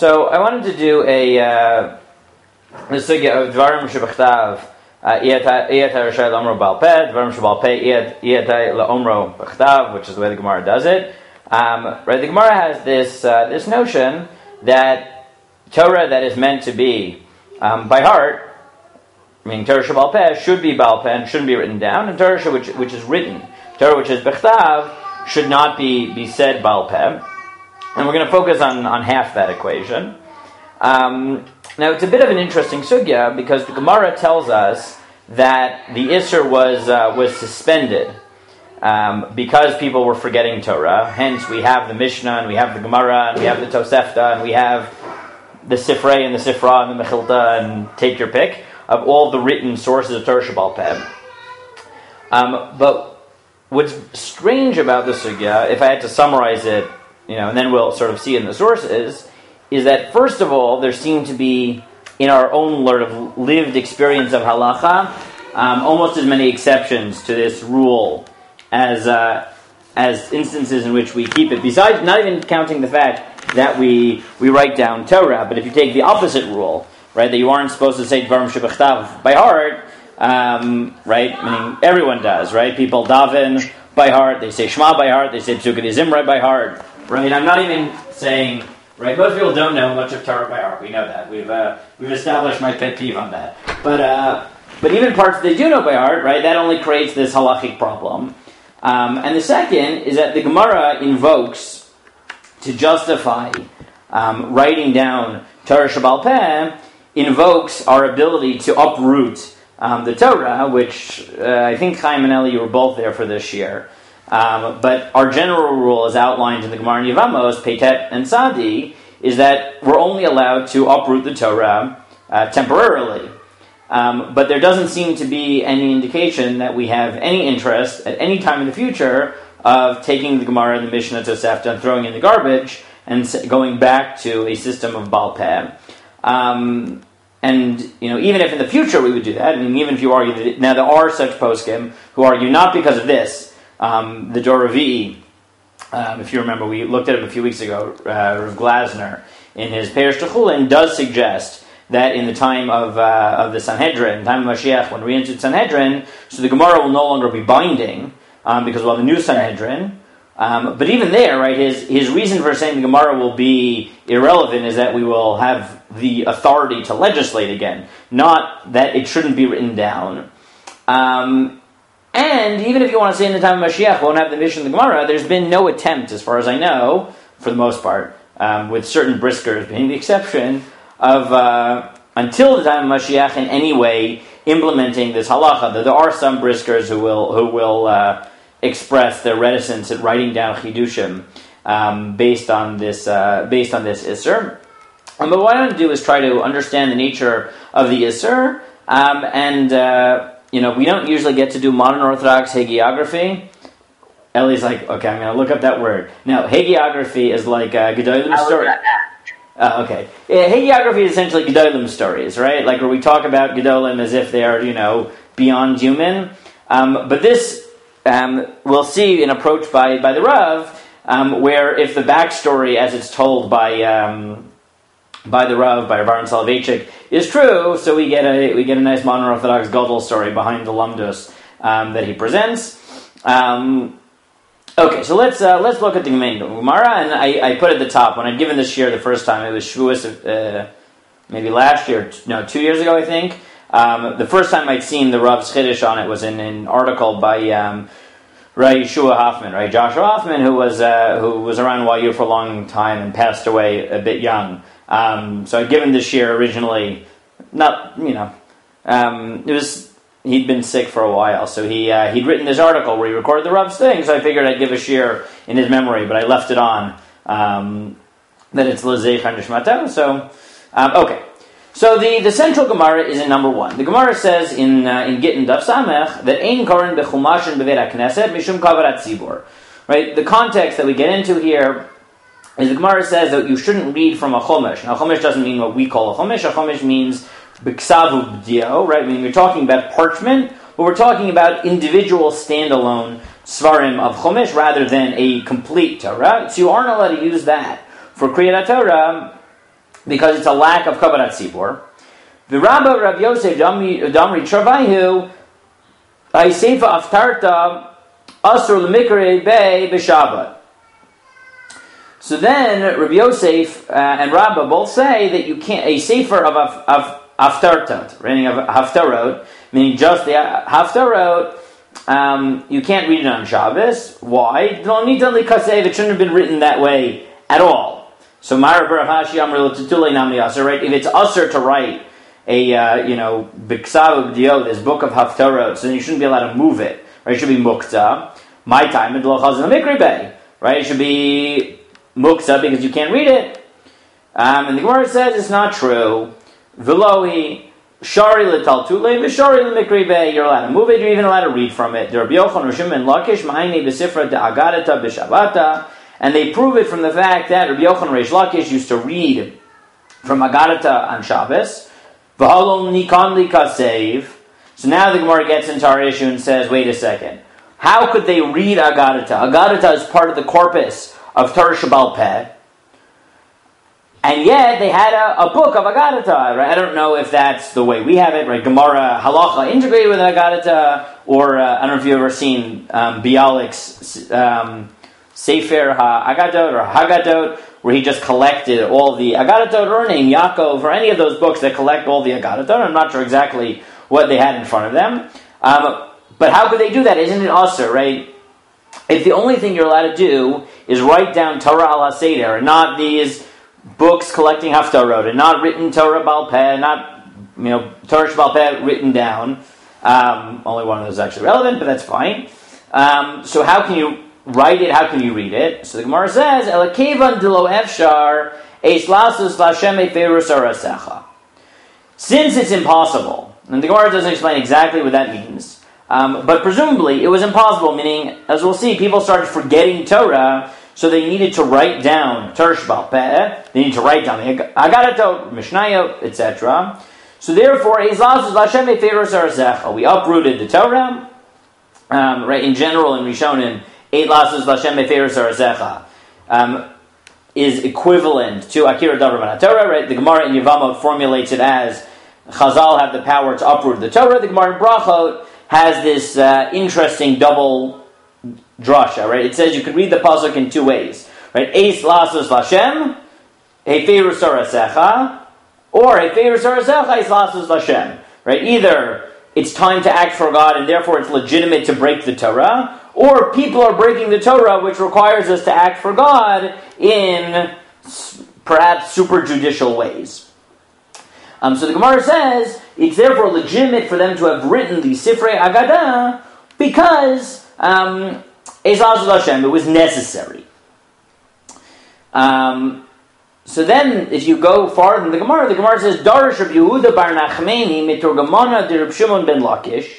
So I wanted to do a sugya of Dvarim Shebachtav Iyat HaRashai L'Omro Baal Peh, Dvarim Shebal Peh Iyat L'Omro Bachtav, which is the way the Gemara does it. Right, the Gemara has this notion that Torah that is meant to be by heart, meaning Torah Shebal Peh, should be Baal Peh and shouldn't be written down, and Torah which is written, Torah which is Bechtav, should not be said Baal Peh. And we're going to focus on half that equation. Now, it's a bit of an interesting sugya because the Gemara tells us that the Isser was suspended because people were forgetting Torah. Hence, we have the Mishnah, and we have the Gemara, and we have the Tosefta, and we have the Sifrei and the Sifra and the Mechilta, and take your pick of all the written sources of Torah Shebal Peh. But what's strange about the sugya, if I had to summarize it, and then we'll sort of see in the sources, is that first of all, there seem to be, in our own lived experience of halacha, almost as many exceptions to this rule as instances in which we keep it. Besides, not even counting the fact that we write down Torah, but if you take the opposite rule, right, that you aren't supposed to say Dvarim Shebachtav by heart, right, meaning everyone does, right? People daven by heart, they say Shema by heart, they say Pesukei Zimra by heart. Right, I'm not even saying. Right, most people don't know much of Torah by heart. We know that. We've established my pet peeve on that. But even parts they do know by heart, right? That only creates this halachic problem. And the second is that the Gemara invokes to justify writing down Torah Shebal Peh, invokes our ability to uproot the Torah, which I think Chaim and Eli, you were both there for this year. But our general rule, as outlined in the Gemara in Yevamos, Peitet and Sadi, is that we're only allowed to uproot the Torah temporarily. But there doesn't seem to be any indication that we have any interest at any time in the future of taking the Gemara and the Mishnah Tosefta and throwing in the garbage and going back to a system of Baal Peh. And even if in the future we would do that, even if you argue that now there are such poskim who argue not because of this. The Dor Revi'i, if you remember, we looked at it a few weeks ago. Rav Glasner, in his Perush Techulin, does suggest that in the time of the Sanhedrin, in the time of Mashiach, when we entered Sanhedrin, so the Gemara will no longer be binding because we'll have a new Sanhedrin. But even there, right, his reason for saying the Gemara will be irrelevant is that we will have the authority to legislate again, not that it shouldn't be written down. And even if you want to say in the time of Mashiach, we won't have the Mishnah and the Gemara, there's been no attempt, as far as I know, for the most part, with certain briskers being the exception, of, until the time of Mashiach, in any way, implementing this halacha. There are some briskers who will express their reticence at writing down chidushim based on this Isser. But what I want to do is try to understand the nature of the Isser, we don't usually get to do modern Orthodox hagiography. Ellie's like, okay, I'm going to look up that word. Now, hagiography is like Gedolim story. Okay. Yeah, hagiography is essentially Gedolim stories, right? Like where we talk about Gedolim as if they are, beyond human. But this, we'll see an approach by the Rav, where if the backstory as it's told by the Rav, by Baron Soloveitchik, is true, so we get a nice modern Orthodox Gadol story behind the Lamdus that he presents. Okay, so let's look at the main Gemara, and I put at the top, when I'd given this year the first time, it was Shavuos, maybe last year, 2 years ago, I think. The first time I'd seen the Rav's Chiddush on it was in an article by Yeshua Hoffman, right? Joshua Hoffman, who was around YU for a long time and passed away a bit young. So I'd given this year originally, he'd been sick for a while, so he'd written this article where he recorded the Rav's thing, so I figured I'd give a shir in his memory, but I left it on, that it's L'Zeichan Nishmato, so, okay. So the central Gemara is in number 1. The Gemara says in Gittin Daf Samech that Ein Koren Bechumashin Beveit HaKnesset Mishum Kavarat Tzibur. Right? The context that we get into here is the Gemara says that you shouldn't read from a Chumash. Now, Chumash doesn't mean what we call a Chumash. A Chumash means B'ksavu B'dio, right? I mean, we're talking about parchment, but we're talking about individual standalone Svarim of Chumash rather than a complete Torah. So you aren't allowed to use that. For Kriyat Torah, because it's a lack of Kabbalat Tzibor. The Rabba Rav Yosef Damri Travaihu Seifa Aftarta Asur L'Mikre Bei B'Shabbat. So then Rav Yosef and Rabba both say that you can't, a Sefer of Aftarta, meaning of Haftarot, meaning just the Haftarot, you can't read it on Shabbos. Why? It shouldn't have been written that way at all. So Mara Barahashi Amr L'Tutule Nami Aser, right? If it's Aser to write a Biksav B'Dio, this book of Haftarot, so then you shouldn't be allowed to move it, right? It should be Mukta. My time in L'Chazan Mikri Bey, right? It should be Mukta because you can't read it. And the Gemara says it's not true. Velohi Shari L'Taltule V'Shari L'Mikri Bey. You're allowed to move it. You're even allowed to read from it. Rabbi Yochanan Rishim and Lakish Ma'ayne B'Sifra De'Agadata B'Shabbata. And they prove it from the fact that Rabbi Yochanan Reish Lakish used to read from Agadata on Shabbos. V'halom Nikon Likasev. So now the Gemara gets into our issue and says, wait a second. How could they read Agadata? Agadata is part of the corpus of Torah Shabbal Peh. And yet they had a book of Agadata, right? I don't know if that's the way we have it, right? Gemara Halacha integrated with Agadata, or I don't know if you've ever seen Bialik's Sefer HaAgadot or Haggadot, where he just collected all the Agadot, or name Yaakov, or any of those books that collect all the Agadot. I'm not sure exactly what they had in front of them. But how could they do that? Isn't it Asr, right? If the only thing you're allowed to do is write down Torah al HaSeder, and not these books collecting Haftarot, and not written Torah Baal Peh, not Torah Baal Peh written down. Only one of those is actually relevant, but that's fine. So how can you write it? How can you read it? So the Gemara says, "Elakevan dilo efshar eis lasus lashem eferus arasecha." Since it's impossible, and the Gemara doesn't explain exactly what that means, but presumably it was impossible. Meaning, as we'll see, people started forgetting Torah. So they needed to write down Torah Shabbal Peh, they need to write down the Agadatot, Mishnayot, etc. So therefore, we uprooted the Torah. Right, in general, in Rishonim, is equivalent to Akira Davar Ban Torah. Right, the Gemara in Yevamot formulates it as Chazal have the power to uproot the Torah. The Gemara in Brachot has this interesting double drasha, right? It says you could read the pasuk in two ways, right? Eis lasus Lashem, Heferus Arasecha, or Heferus Arasecha Eis lasus Lashem, right? Either it's time to act for God and therefore it's legitimate to break the Torah, or people are breaking the Torah, which requires us to act for God in perhaps super judicial ways. So the Gemara says it's therefore legitimate for them to have written the Sifrei Agadah because it was necessary. So then, if you go farther in the Gemara says, Darish Rabbi Yehuda bar Nachmeni miturgamana de Rabbi Shimon ben Lakish.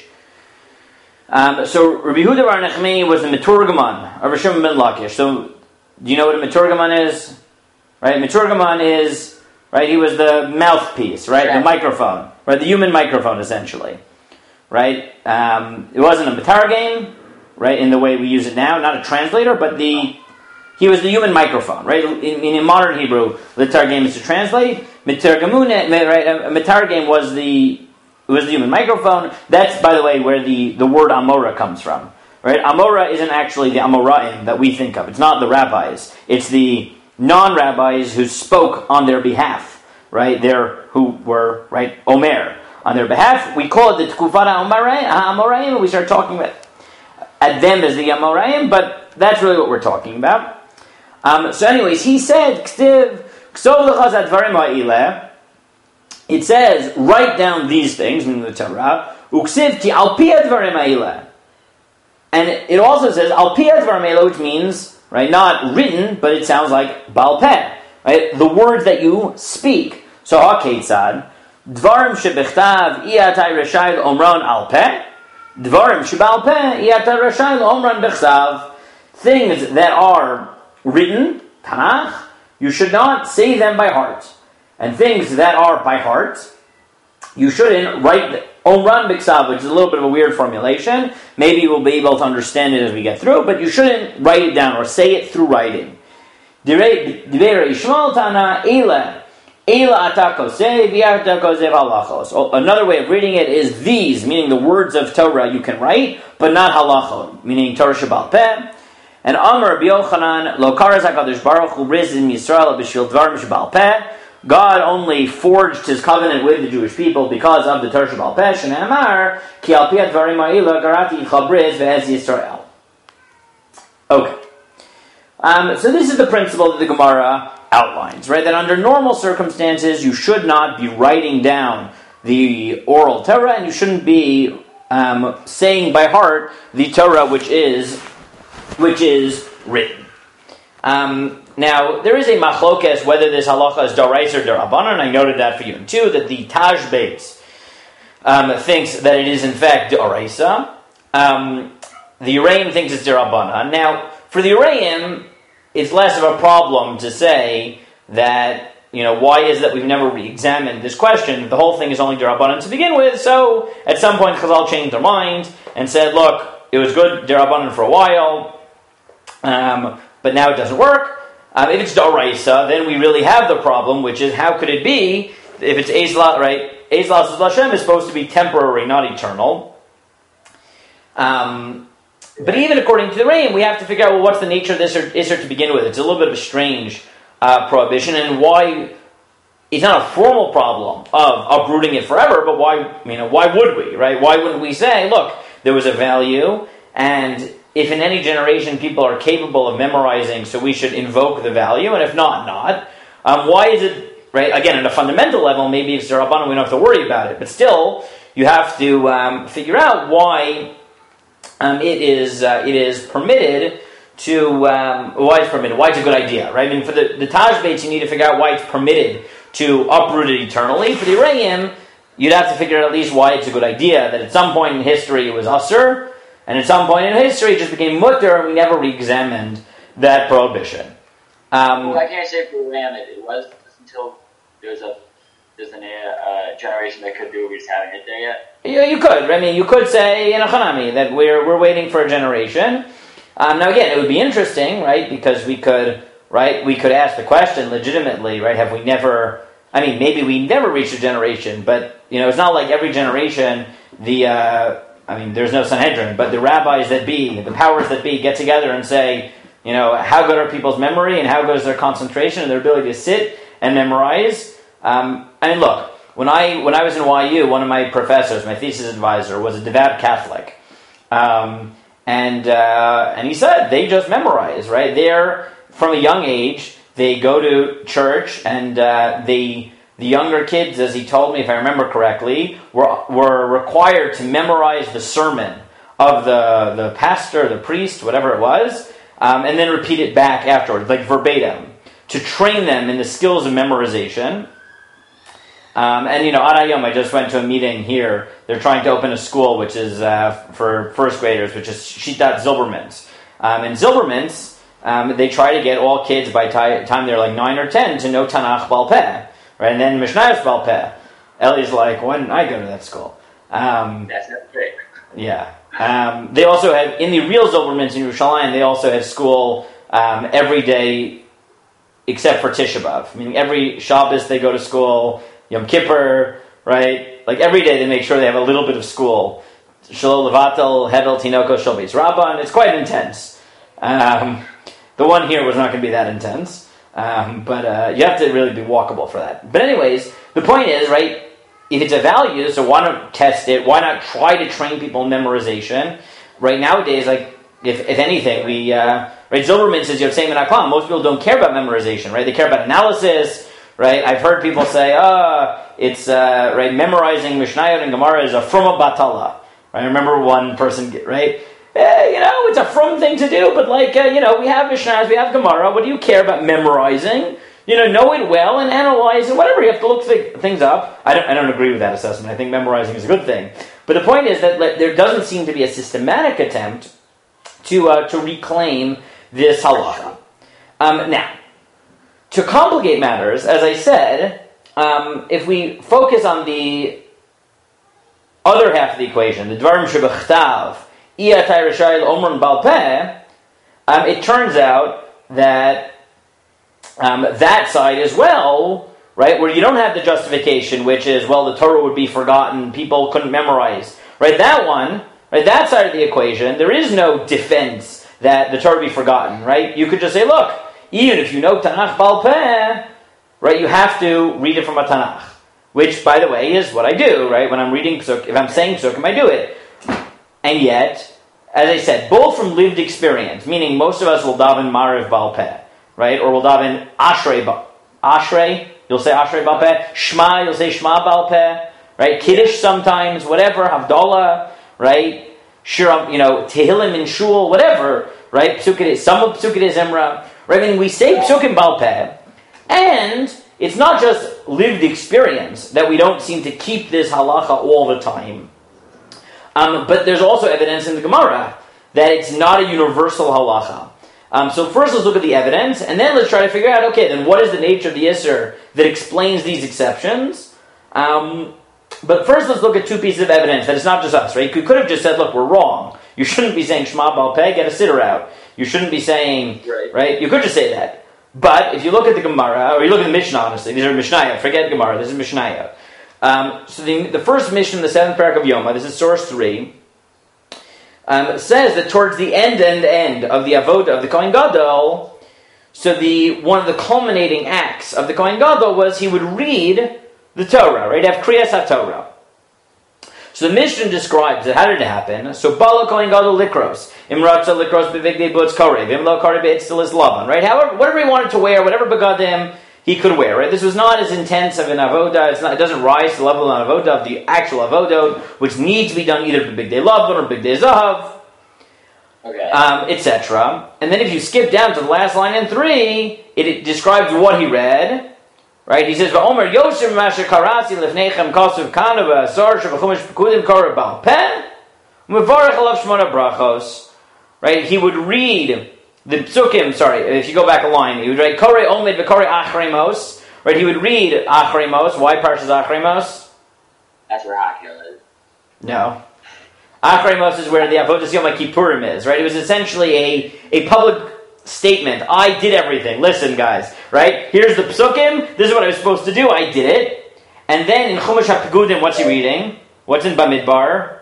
So Rabbi Yehuda bar Nachmeni was the miturgaman of Rabbi Shimon ben Lakish. So, do you know what a miturgaman is? Right, miturgaman is, right, he was the mouthpiece, right, the microphone, right, the human microphone, essentially. Right, it wasn't a mitargam, right, in the way we use it now, not a translator, but he was the human microphone, right? In modern Hebrew, litargam is to translate. Mitargamune, right? Mitargam was the human microphone. That's, by the way, where the word Amora comes from, right? Amora isn't actually the Amoraim that we think of. It's not the rabbis. It's the non-rabbis who spoke on their behalf, right? Who were, right, Omer. On their behalf, we call it the Tkufat HaAmoraim, and we start talking about at them as the Amoraim, but that's really what we're talking about. So anyways, he said, it says, write down these things, meaning the Torah, and it also says, which means, right, not written, but it sounds like Baal Peh, right, the words that you speak. So, HaKetzad, Dvarim shebichtav iyatai reshai omran al peh, Dvarim shebal peh iyatai reshai omran bechsav. Things that are written, Tanakh, you should not say them by heart. And things that are by heart, you shouldn't write omran bechsav, which is a little bit of a weird formulation. Maybe we'll be able to understand it as we get through, but you shouldn't write it down or say it through writing. Divrei Yishmael Tana Eileh Eila ata koseh v'ata kosev halachos. Another way of reading it is these, meaning the words of Torah you can write, but not halachot, meaning Torah Shebal Peh. And Amar Rabbi Yochanan, Lo karas HaKadosh Baruch Hu riz in Yisrael b'shvil dvarim Shebal Peh. God only forged His covenant with the Jewish people because of the Torah Shebal Peh. Shne'amar ki al pi advarim ha'ila garati icha briz ve'ez Yisrael. Okay. So this is the principle that the Gemara outlines, right? That under normal circumstances, you should not be writing down the oral Torah, and you shouldn't be saying by heart the Torah which is written. Now, there is a machlokes whether this halacha is daraisa or darabanan. I noted that for you too, that the Taj Beis thinks that it is in fact daraisa. The Uraim thinks it's darabanan. Now, for the Uraim, it's less of a problem to say that, why is it that we've never re-examined this question? The whole thing is only darabanan to begin with, so at some point Chazal changed their mind and said, look, it was good darabanan for a while, but now it doesn't work. If it's daraisa, then we really have the problem, which is how could it be, if it's Ezla, right? Ezla Hashem is supposed to be temporary, not eternal. But even according to the Reim, we have to figure out, what's the nature of this Isser to begin with? It's a little bit of a strange prohibition, and why it's not a formal problem of uprooting it forever, but why would we, right? Why wouldn't we say, look, there was a value, and if in any generation people are capable of memorizing, so we should invoke the value, and if not. Why is it, right? Again, at a fundamental level, maybe if it's Rabbanan, we don't have to worry about it, but still, you have to figure out why it is permitted to why it's permitted, why it's a good idea, right? I mean, for the Taj Beis, you need to figure out why it's permitted to uproot it eternally. For the Reim, you'd have to figure out at least why it's a good idea, that at some point in history it was Asur, and at some point in history it just became Mutter, and we never re-examined that prohibition. I can't say for Ram it was until there's a generation that could do it, we just haven't hit there yet. Yeah, you could. I mean, you could say in a Hanami that we're waiting for a generation. Now again, it would be interesting, right? Because we could ask the question legitimately, right? Have we never? I mean, maybe we never reached a generation, but it's not like every generation. There's no Sanhedrin, but the rabbis that be, the powers that be, get together and say, how good are people's memory and how good is their concentration and their ability to sit and memorize. Look, when I was in YU, one of my professors, my thesis advisor, was a devout Catholic, and he said they just memorize, right? They're from a young age. They go to church, and the younger kids, as he told me, if I remember correctly, were required to memorize the sermon of the pastor, the priest, whatever it was, and then repeat it back afterwards, like verbatim, to train them in the skills of memorization. Adayom, I just went to a meeting here. They're trying to open a school which is for first graders, which is Shitat Zilbermans. And Zilbermans, they try to get all kids by time they're like 9 or 10 to know Tanakh Bal Peh, right? And then Mishnayos Bal Peh. Ellie's like, why didn't I go to that school? That's not great. Yeah. They also have, in the real Zilbermans in Yerushalayim, they also have school every day except for Tisha B'Av. Meaning every Shabbos they go to school, Yom Kippur, right? Like every day they make sure they have a little bit of school. Shalom Levatel, Hevel, Tinoko, Shel Beis Rabbah, and it's quite intense. The one here was not going to be that intense, but you have to really be walkable for that. But anyways, the point is, right, if it's a value, so why not test it? Why not try to train people in memorization? Right nowadays, like, if anything, right, Zilberman says, Yotzei Min HaKlam, most people don't care about memorization, right? They care about analysis, right? I've heard people say, it's, right, memorizing Mishnayot and Gemara is a fruma batala. Right? I remember one person, right? It's a frum thing to do, but like, we have Mishnayos, we have Gemara, what do you care about memorizing? Know it well and analyze it, whatever, you have to look things up. I don't agree with that assessment. I think memorizing is a good thing. But the point is that there doesn't seem to be a systematic attempt to reclaim this halacha. Now, to complicate matters, as I said, if we focus on the other half of the equation, the Dvarim Shebechtav, Iyatay Rishayil Omron Bal Peh, it turns out that that side as well right? Where you don't have the justification, which is, well, the Torah would be forgotten, people couldn't memorize, right? That one, right? That side of the equation, there is no defense that the Torah be forgotten, right? You could just say, look, even if you know Tanakh Baal Peh, right, you have to read it from a Tanakh, which, by the way, is what I do, right? When I'm reading Psuk, if I'm saying Psukim, I do it. And yet, as I said, both from lived experience, meaning most of us will daven Mariv Baal Peh, right? Or will daven Ashrei, you'll say Ashrei Baal Peh. Shema, you'll say Shema Baal Peh, right? Kiddush sometimes, whatever, Havdalah, right? Sure, Tehillim in Shul, whatever, right? Some of Psukei Zimra, right? I mean, we say Psukim Baal Peh, and it's not just lived experience that we don't seem to keep this halacha all the time. But there's also evidence in the Gemara that it's not a universal halacha. So first let's look at the evidence, and then let's try to figure out, okay, then what is the nature of the Isser that explains these exceptions? But first let's look at two pieces of evidence that it's not just us, right? You could have just said, look, we're wrong. You shouldn't be saying Shema Baal Peh, get a sitter out. You shouldn't be saying, right? You could just say that. But if you look at the Gemara, or you look at the Mishnah, honestly, these are Mishnayot, forget Gemara, this is Mishnayot. So the first Mishnah in the 7th parak of Yoma, this is source 3, says that towards the end of the avodah of the Kohen Gadol, so one of the culminating acts of the Kohen Gadol was he would read the Torah, right? Have Kriyas HaTorah. So the Mishnah describes it. How did it happen? So Bala Kohen Gadol Likros, Imratza Likros Bevigdei Blutz Korev, Imlo Korev Beitzilis Lavan, right? However, whatever he wanted to wear, whatever begadim he could wear, right? This was not as intense of an avodah. It doesn't rise to the level of an avodah of the actual avodah, which needs to be done either Bevigdei Lavan or Bevigdei Zahav, etc. And then if you skip down to the last line in 3, it describes what he read. Right, he says, "Va'omer Yosef Masher Karasi Lefnechem Kosev Kanava Asar Shevachumish Pekudim Korah Baal Peh Mevarech Alav Shmona Brachos." Right, he would read the Psukim. Sorry, if you go back a line, he would write Koreh Omed VeKoreh Achrei Mos. Right, he would read Achrei Mos. Why Parshas Achrei Mos? That's where Hakil is. No, Achrei Mos is where the Avodas Yom Kippurim is. Right, it was essentially a public statement. I did everything. Listen, guys, right? Here's the Psukim. This is what I was supposed to do. I did it. And then in Chumash HaPegudim, what's he reading? What's in Bamidbar?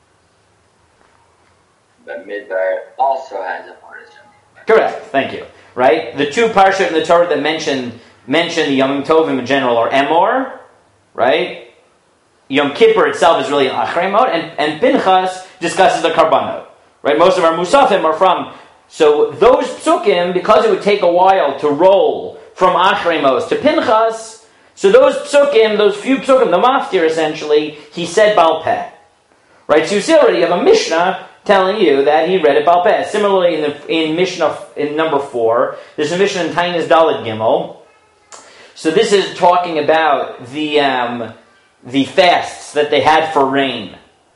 Bamidbar also has a Parshas. Correct. Thank you. Right? The two Parshas in the Torah that mention the Yom Tovim in general are Emor, right? Yom Kippur itself is really an Achrei Mos, and Pinchas discusses the Karbanot. Right? Most of our Musafim are from. So those psukim, because it would take a while to roll from Achrei Mos to Pinchas, so those psukim, those few psukim, the maftir essentially, he said Baal Peh. Right? So you see already you have a Mishnah telling you that he read it Baal Peh. Similarly, in Mishnah in number 4, there's a Mishnah in Tainis Daled Gimel. So this is talking about the fasts that they had for rain.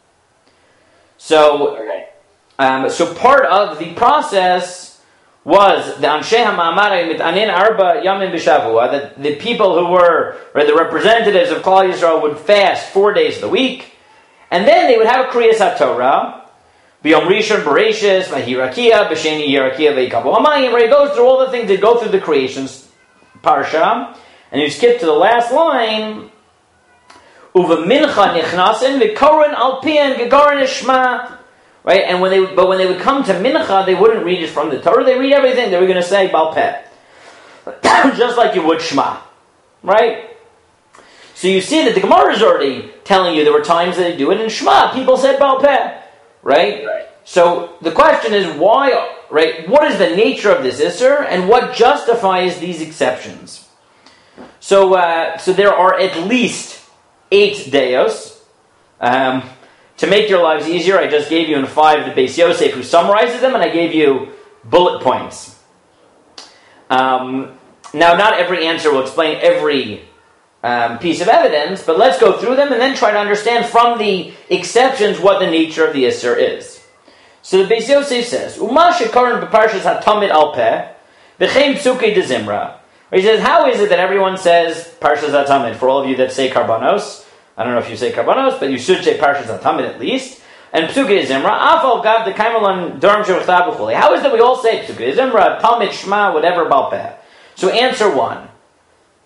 So. Okay. So part of the process was the Anshe HaMa'amar Mitanin Arba Yamim B'Shavua, that the people who were, or the representatives of Klal Yisrael would fast 4 days of the week, and then they would have a Kriyas HaTorah, B'Yom Rishon Bereshis, V'Hirakia, B'Sheni Yirakia, V'Yikavu Hamayim, where he goes through all the things that go through the creations parsha, and you skip to the last line, Uva Mincha Nichnasin V'Koren Alpian Gegoren Ishma. Right, and when they would come to Mincha, they wouldn't read it from the Torah. They read everything. They were going to say Baal Peh, just like you would Shema, right? So you see that the Gemara is already telling you there were times that they do it in Shema. People said Baal Peh, right? So the question is why? Right? What is the nature of this Isser, and what justifies these exceptions? So there are at least 8 deos. To make your lives easier, I just gave you in 5 the Beis Yosef who summarizes them, and I gave you bullet points. Now, not every answer will explain every piece of evidence, but let's go through them and then try to understand from the exceptions what the nature of the Isser is. So the Beis Yosef says, Uma shekaron b'parshas hatamid al peh, v'chein psukei de zimra. He says, how is it that everyone says Parshas HaTamid? For all of you that say Karbanos, I don't know if you say Karbanos, but you should say Parshas HaTamid at least. And Psukei Zimra, Afal Gav the Kaimalan Durm Shevachtav B'chuli. How is it that we all say Psukei Zimra, Talmid Shema, whatever Baal Peh? So answer 1.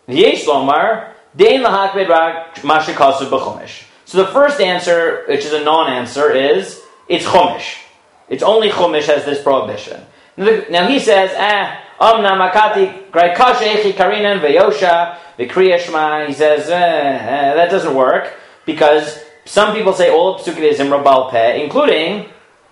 V'yesh lomar dein lahakbed rak mashikasu b'chumash. So the first answer, which is a non-answer, is it's chumash. It's only chumash has this prohibition. Now he says, Amna makati graikasha echi karinan v'yosha v'kriya shma. He says that doesn't work because some people say all of Pesukei Zimra Baal Peh, including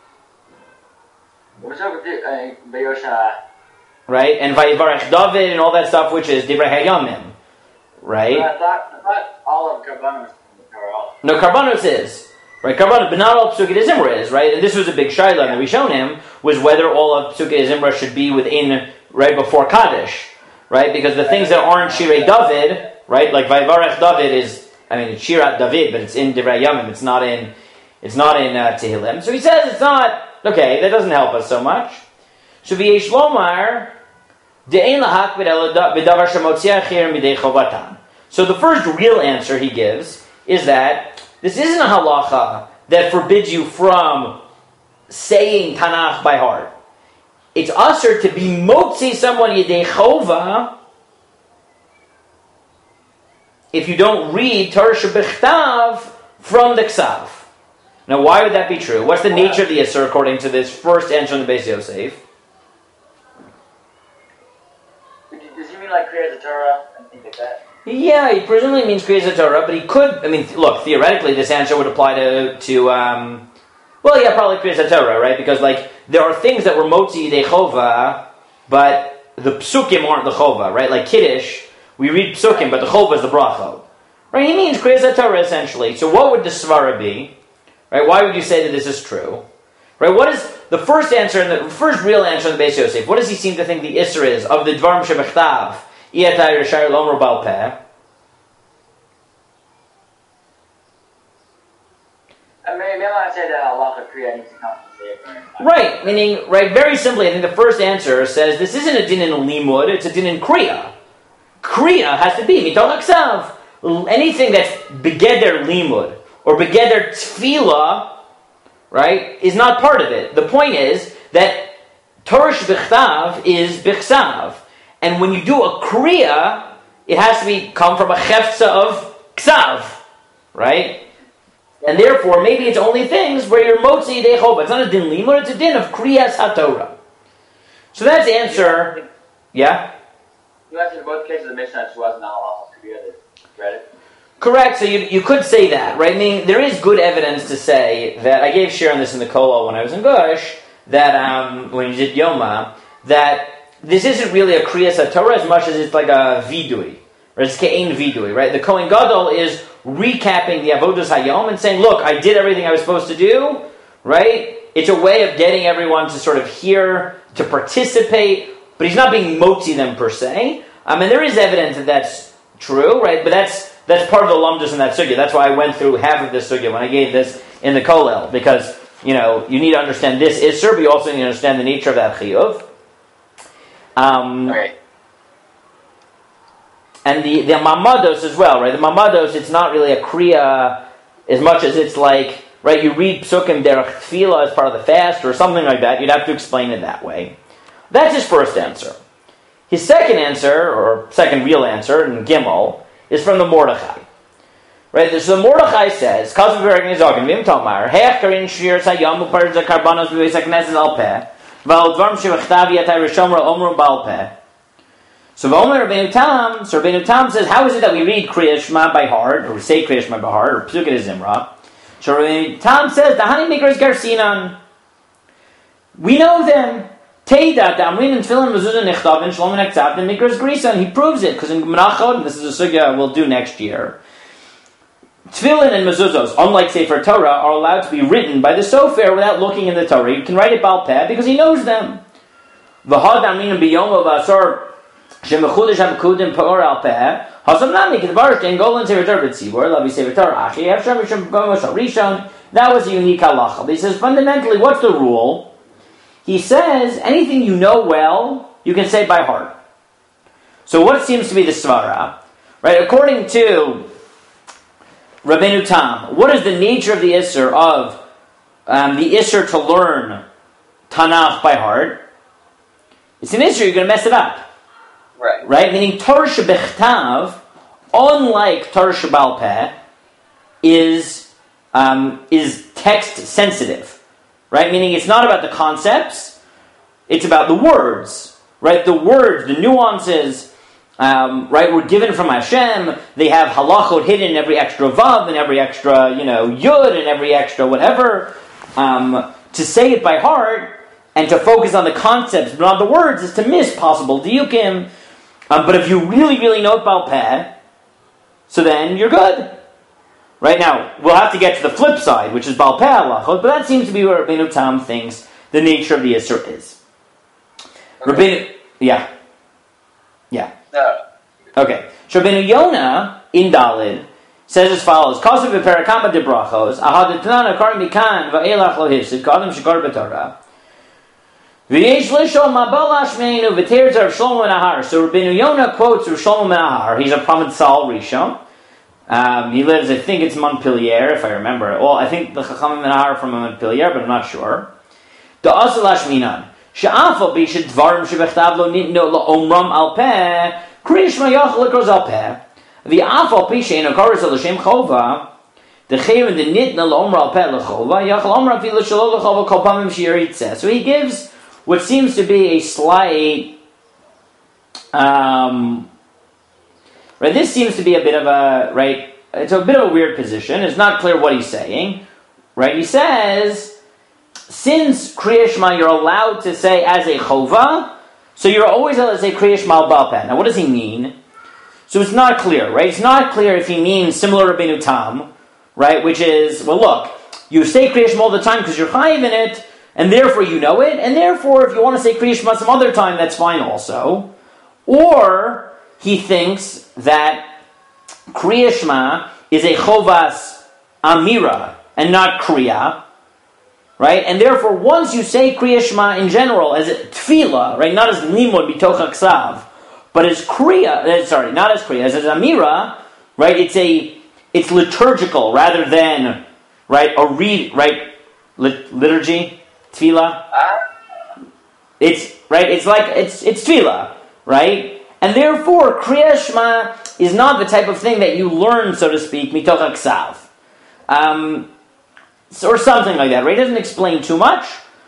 right and Vayivarech David and all that stuff, which is Divrei Hayamim, right? I thought all of Karbanos. No, Karbanos is right. Karbanos, but not all of Pesukei Zimra is right. And this was a big shaila that we shown him was whether all of Pesukei Zimra should be within right before Kaddish, right? Because the things that aren't Shirei David, right, like Vayivarech David is. I mean, it's Shirat David, but it's in Divrei Yamim. It's not in Tehillim. So he says it's not okay. That doesn't help us so much. So v'yesh lomar de'ein lahak b'davar shemotziach chir midei chovatan. So the first real answer he gives is that this isn't a halacha that forbids you from saying Tanakh by heart. It's usher to be motzi someone yedei chova if you don't read Torah Shebichtav from the Ksav. Now, why would that be true? What's the nature of the Isser according to this first answer in the Beis Yosef? Does he mean like Kriyas Torah and things like that? Yeah, he presumably means Kriyas Torah, but he could. I mean, look, theoretically, this answer would apply to well, yeah, probably Kriyas Torah, right? Because like there are things that were Motzi Yedei Chova, but the Psukim aren't the Chova, right? Like Kiddush. We read Psukim, but the Chova is the Bracha. Right? He means Kriyas Torah essentially. So what would the Svara be? Right? Why would you say that this is true? Right? What is the first answer, and the first real answer in the Beis Yosef? What does he seem to think the Isser is of the Dvarim Shebechtav? Iyatay Rishar Lomer Baal Peh. Maybe I might say that halacha Kriya needs to compensate. Right, meaning, right, very simply, I think the first answer says this isn't a din in limud, it's a din in Kriya. Kriya has to be mitol haksav. Anything that's begeder limud or begeder tefillah, right, is not part of it. The point is that Torah Shebichtav is bichsav, and when you do a kriya, it has to come from a chefza of ksav, right? And therefore, maybe it's only things where you're motzi yedei chova. It's not a din limud; it's a din of kriyas haTorah. So that's the answer. Yeah. You answered in both cases the Mishnah just wasn't halacha Kriya that read it. Correct. So you could say that, right? I mean, there is good evidence to say that I gave Sharon this in the Kolal when I was in Gush, that when you did Yoma, that this isn't really a Kriyas HaTorah as much as it's like a vidui, or it's ke'ein vidui, right? The Kohen Gadol is recapping the Avodas Hayom and saying, look, I did everything I was supposed to do, right? It's a way of getting everyone to sort of hear, to participate, but he's not being motzi them per se. And there is evidence that that's true, right? But that's part of the lumdus in that sugya. That's why I went through half of this sugya when I gave this in the Kolel, because you need to understand this Isser, but you also need to understand the nature of that chiyuv. Okay. And the mamados as well, right? The mamados, it's not really a kriya as much as it's like, right, you read psukim derech tefillah as part of the fast or something like that. You'd have to explain it that way. That's his first answer. His second answer, or second real answer, in Gimel, is from the Mordechai. Right? So the Mordechai says, so Rabbeinu Tam says, how is it that we read Kriya Shema by heart, or we say Kriya Shema by heart, or Pesukei Zimra? So Rabbeinu Tam says, the Hani Mikras Garsinan. We know them. Teida, the Amrin and Tefillin, Mezuzah, Nechtav, and Shalom and Ektzab, and Mikras Grisan. He proves it, because in Menachot, this is a sugya we'll do next year, Tefillin and Mezuzos, unlike Sefer Torah, are allowed to be written by the Sofer without looking in the Torah. You can write it Baal Peh because he knows them. V'had Amrin b'yom v'asor shemechudesh ha'mekudim pa'or al Peh hasam nami k'dvar she'en golan Sefer Torah b'tzibor lavi Sefer Torah achi efsham misham b'gom rishon. That was a unique halacha. But he says fundamentally, what's the rule? He says, anything you know well, you can say by heart. So what seems to be the svara? Right, according to Rabbeinu Tam, what is the nature of the Isser of the Isser to learn Tanakh by heart? It's an Isser, you're going to mess it up. Right. Meaning Torah shebichtav, unlike Torah shebal peh, is text sensitive, right? Meaning it's not about the concepts, it's about the words, right? The words, the nuances, right, were given from Hashem. They have halachot hidden in every extra vav and every extra, yud and every extra whatever. To say it by heart and to focus on the concepts but not the words is to miss possible diukim. But if you really, really know Baal Peh, so then you're good. Right now, we'll have to get to the flip side, which is Baal Peh halachot, but that seems to be where Rabbeinu Tam thinks the nature of the Isser is. Okay. Yeah. No. Okay. So Rabbeinu Yonah in Dalid says as follows: Kasav beperakama de brachos, ahad etnan akar mikan va'elach lo hifsid kadam shekar b'Torah. V'yesh lishol mabal ashmeinu v'teir zar Shlomo Nahar. So Rabbeinu Yonah quotes Shlomo Nahar. He's a Provençal Rishon. He lives, I think it's Montpellier, if I remember. Well, I think the Chachamim Nahar are from Montpellier, but I'm not sure. The asal ashminan she'afal b'ishad dvarim shebechtav lo nitno lo omram al peh kriyish mayach lekros al peh. The afal pisha in a chorus of L'Shem Chova, the chayv and the nitna l'omra al peh l'chova, yachal omra fi l'shalol l'chova kol pamim she'yer yitzeh. So he gives what seems to be a slight, right? This seems to be a bit of a, right? It's a bit of a weird position. It's not clear what he's saying, right? He says, since Kriya Shema you're allowed to say as a chova, so you're always allowed to say Kriya Shema al Baal Peh. Now, what does he mean? So it's not clear, right? It's not clear if he means similar to Rabbeinu Tam, right? Which is, well, look, you say Kriya Shema all the time because you're chayiv in it, and therefore you know it, and therefore if you want to say Kriya Shema some other time, that's fine also. Or he thinks that Kriya Shema is a chovas amira and not kriya, right? And therefore once you say Kriya Shema in general as a tefillah, right, not as limud bitoch haksav, but as kriya, not as kriya, as amira, right? It's liturgical rather than, right, a read, right, liturgy, tefillah. It's right. It's like it's tefillah, right? And therefore, Kriya Shema is not the type of thing that you learn, so to speak, mitoch haksav, or something like that. Right? It doesn't explain too much,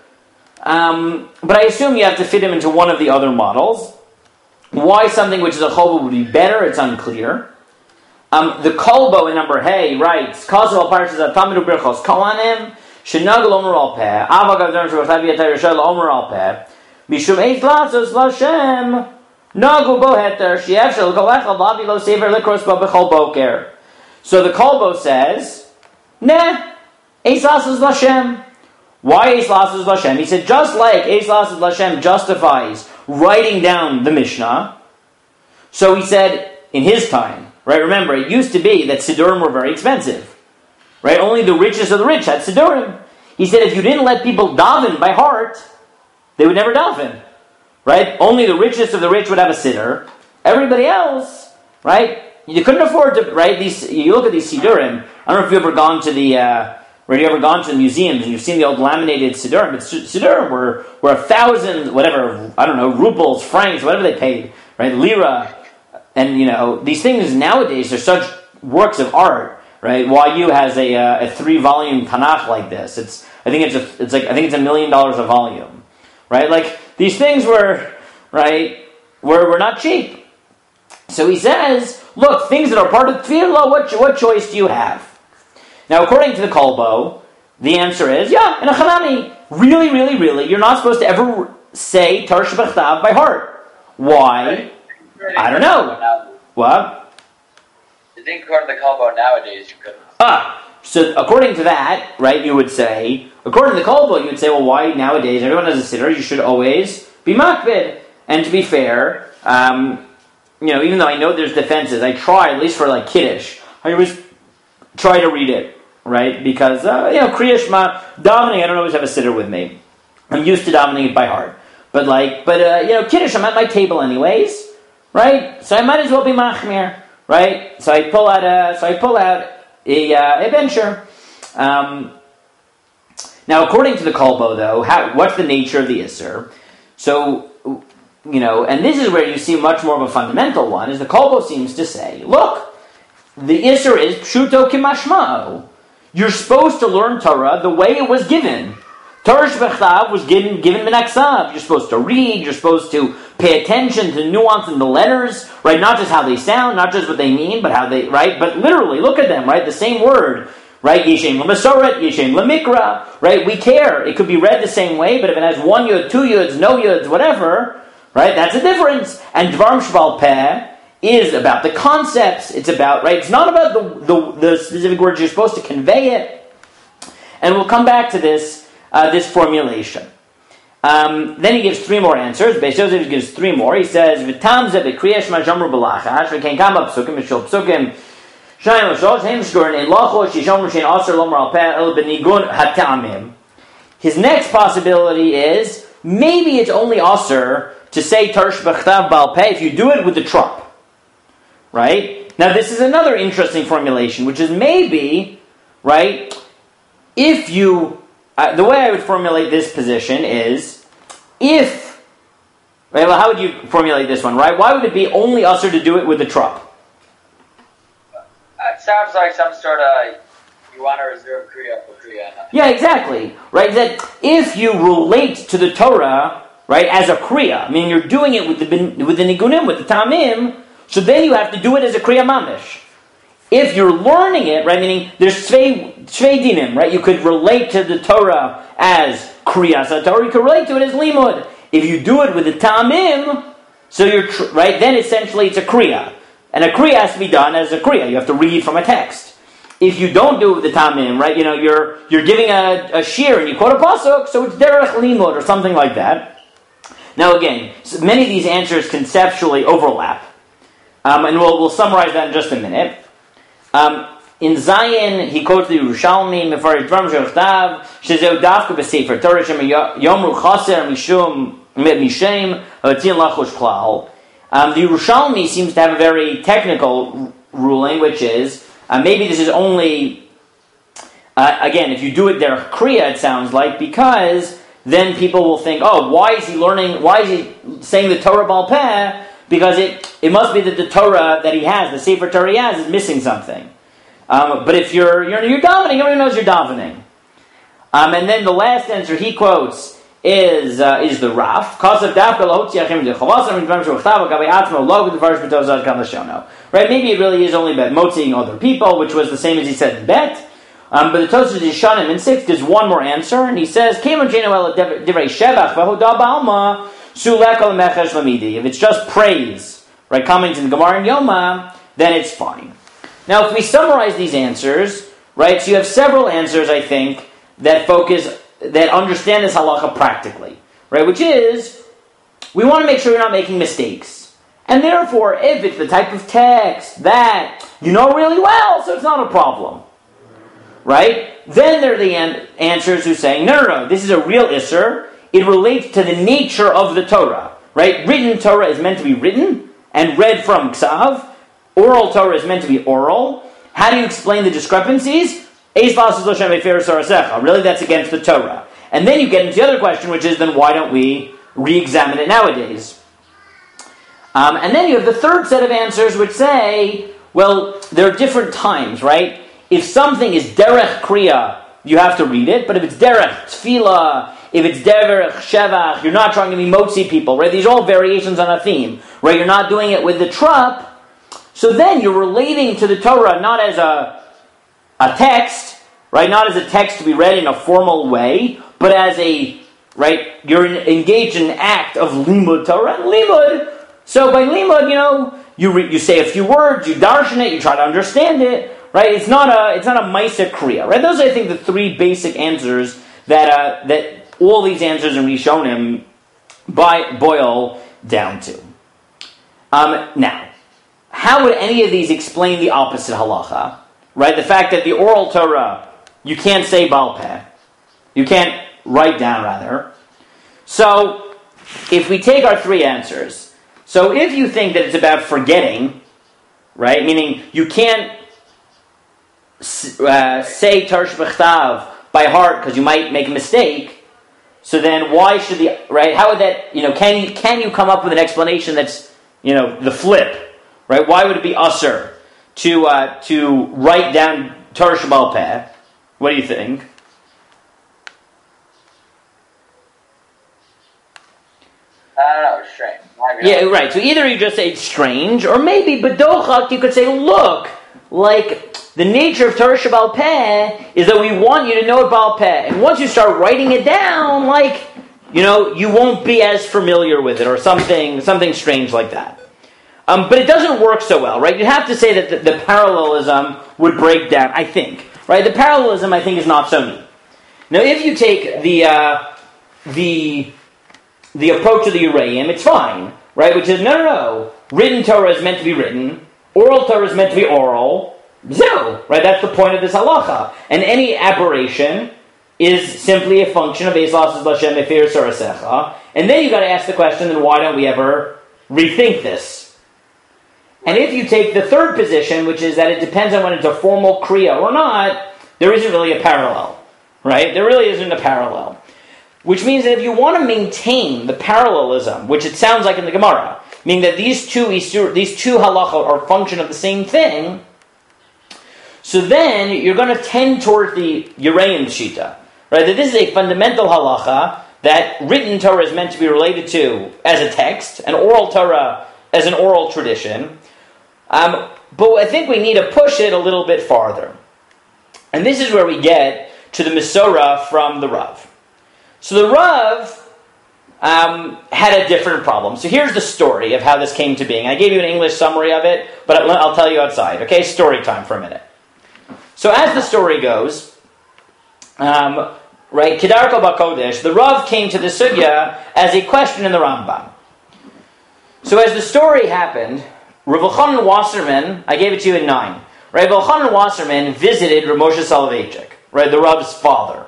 but I assume you have to fit him into one of the other models. Why something which is a chova would be better, it's unclear. The Kolbo in number Hey writes, Kazav al-Parshas at-Tamidu Birchos Kolanim Shenagel Omer al-Peh Avagav Dern Shuvachtav Yatay Rishal Omer al-Peh Mishum Eis Lasos Lashem Nagu Bo Heter She'efshel Kolechal Lavi Lo Sever Likros Bo Bechol Boker. So the Kolbo says, Nah, Eis Lasos Lashem. Why Eis Lasos Lashem? He said, just like Eis Lasos Lashem justifies writing down the Mishnah, so he said, in his time, right, remember, it used to be that Siddurim were very expensive, right, only the richest of the rich had Siddurim. He said, if you didn't let people daven by heart, they would never daven, right, only the richest of the rich would have a siddur, everybody else, right, you couldn't afford to, right, you look at these Siddurim, I don't know if you've ever gone to the museums and you've seen the old laminated Siddurim, but Siddurim were 1,000, whatever, I don't know, rubles, francs, whatever they paid, right, lira, and these things nowadays are such works of art, right? YU has a 3-volume Tanakh like this. I think it's $1 million a volume, right? Like these things were not cheap. So he says, look, things that are part of Tefillah, what choice do you have? Now, according to the Kolbo, the answer is, yeah, in a Chanami, really, really, really, you're not supposed to ever say Torah Shebechtav by heart. Why? I don't know. What? I think according to the Kolbo nowadays you couldn't. So according to that, right, you would say, according to the Kolbo, you would say, well, why nowadays everyone has a siddur, you should always be makbid. And to be fair, even though I know there's defenses, I try, at least for like Kiddush, I always try to read it. Right, because Kriya Shema davening, I don't always have a siddur with me. I'm used to davening it by heart, but Kiddush, I'm at my table anyways, right? So I might as well be machmir, right? So I pull out a bencher. Now, according to the Kolbo, though, what's the nature of the Isser? So and this is where you see much more of a fundamental one, is the Kolbo seems to say, look, the Isser is Pshuto Kimashmao. You're supposed to learn Torah the way it was given. Torah Shebechtav was given Menaksav. You're supposed to read, you're supposed to pay attention to the nuance in the letters, right? Not just how they sound, not just what they mean, but how they, right? But literally, look at them, right? The same word, right? Yeshem L'Masoret, Yeshem L'Mikra, right? We care. It could be read the same way, but if it has one yud, two yuds, no yuds, whatever, right? That's a difference. And Dvarim Shebal Peh is about the concepts. It's about, right? It's not about the specific words. You're supposed to convey it. And we'll come back to this formulation. Then he gives three more answers. Beis Yosef gives three more. He says, "V'tam ze b'kriyas majamru b'lachash v'kein kama psukim v'shol psukim shayim v'shol shein shkurin ein lachosh yishom shein aser lomar al peh el b'nigun hatamim." His next possibility is maybe it's only aser to say Torah Shebechtav Bal Peh if you do it with the trump. Right? Now this is another interesting formulation, which is maybe, right, if you the way I would formulate this position is, if, right, well, how would you formulate this one, right? Why would it be only usher to do it with the trump? It sounds like some sort of, you want to reserve Kriya for Kriya. Yeah, exactly. Right, that if you relate to the Torah, right, as a Kriya, meaning you're doing it with the Nigunim, with the Tamim, so then you have to do it as a Kriya Mamish. If you're learning it, right, meaning there's Tvei Dinim, right, you could relate to the Torah as Kriyas HaTorah, you could relate to it as Limud. If you do it with the Tamim, so you're, right, then essentially it's a Kriya. And a Kriya has to be done as a Kriya. You have to read from a text. If you don't do it with the Tamim, right, you're giving a shir and you quote a pasuk, so it's Derech Limud or something like that. Now again, so many of these answers conceptually overlap. And we'll summarize that in just a minute. In Zion, he quotes the Yerushalmi, Mefarish Dvarim Shebechtav, Shezeu Davka B'Sefer Torah Shem Yomru Chaser Mishem Hatzin Lachosh Klal. The Yerushalmi seems to have a very technical ruling, which is maybe this is only again if you do it there Kriya, it sounds like, because then people will think, oh, why is he saying the Torah Bal Peh? Because it must be that the Torah that he has, the Sefer Torah he has, is missing something. But if you're davening, everyone knows you're davening. And then the last answer he quotes is the Raf. Right? Maybe it really is only about motziing other people, which was the same as he said in Bet. But the Tosfos Yishanim in 6 gives one more answer, and he says, if it's just praise, right, coming to the Gemara and Yoma, then it's fine. Now, if we summarize these answers, right, so you have several answers, I think, that understand this halacha practically, right, which is, we want to make sure you're not making mistakes. And therefore, if it's the type of text that you know really well, so it's not a problem, right, then there are the answers who say, no, this is a real Isser. It relates to the nature of the Torah, right? Written Torah is meant to be written and read from Ksav. Oral Torah is meant to be oral. How do you explain the discrepancies? Really, that's against the Torah. And then you get into the other question, which is, then why don't we re-examine it nowadays? And then you have the third set of answers, which say, well, there are different times, right? If something is derech kriya, you have to read it. But if it's derech tefillah, if it's derech shevach, you're not trying to be motzi people, right? These are all variations on a theme, right? You're not doing it with the trup. So then you're relating to the Torah not as a text, right? Not as a text to be read in a formal way, but as right? You're engaged in an act of limud Torah and limud. So by limud, you say a few words, you darshan it, you try to understand it, right? It's not a Maisa Kriya, right? Those are, I think, the three basic answers that all these answers in Rishonim boil down to. Now, how would any of these explain the opposite halacha? Right? The fact that the oral Torah, you can't say Baal Peh. You can't write down, rather. So, if we take our three answers, so if you think that it's about forgetting, right? Meaning, you can't say Torah Shebechtav by heart because you might make a mistake, So then why should right, how would that, can you come up with an explanation that's, the flip, right? Why would it be usher to write down Torah Sheba'al Peh? What do you think? I don't know, it's strange. Yeah, right. So either you just say it's strange, or maybe B'dochak, you could say, look, like, the nature of Torah Sheba'al Peh is that we want you to know it Ba'al Peh. And once you start writing it down, like, you won't be as familiar with it, or something strange like that. But it doesn't work so well, right? You have to say that the parallelism would break down, I think. Right? The parallelism, I think, is not so neat. Now, if you take the approach of the Uraim, it's fine, right? Which is, no. Written Torah is meant to be written. Oral Torah is meant to be oral. Zero, right? That's the point of this halacha. And any aberration is simply a function of Eis Lasses L'Hashem Efir Sorasecha. And then you got to ask the question, then why don't we ever rethink this? And if you take the third position, which is that it depends on when it's a formal kriya or not, there isn't really a parallel, right? There really isn't a parallel. Which means that if you want to maintain the parallelism, which it sounds like in the Gemara, meaning that these two halacha are a function of the same thing, so then you're going to tend toward the Uraim Shita, right? That this is a fundamental halacha that written Torah is meant to be related to as a text, and oral Torah as an oral tradition. But I think we need to push it a little bit farther. And this is where we get to the Mesorah from the Rav. So the Rav had a different problem. So here's the story of how this came to being. I gave you an English summary of it, but I'll tell you outside. Okay, story time for a minute. So as the story goes, right, Kedarko Bakodesh, the Rav came to the sugya as a question in the Rambam. So as the story happened, Rav Elchanan Wasserman, I gave it to you in 9. Rav Elchanan Wasserman visited Rav Moshe Soloveitchik, right, the Rav's father.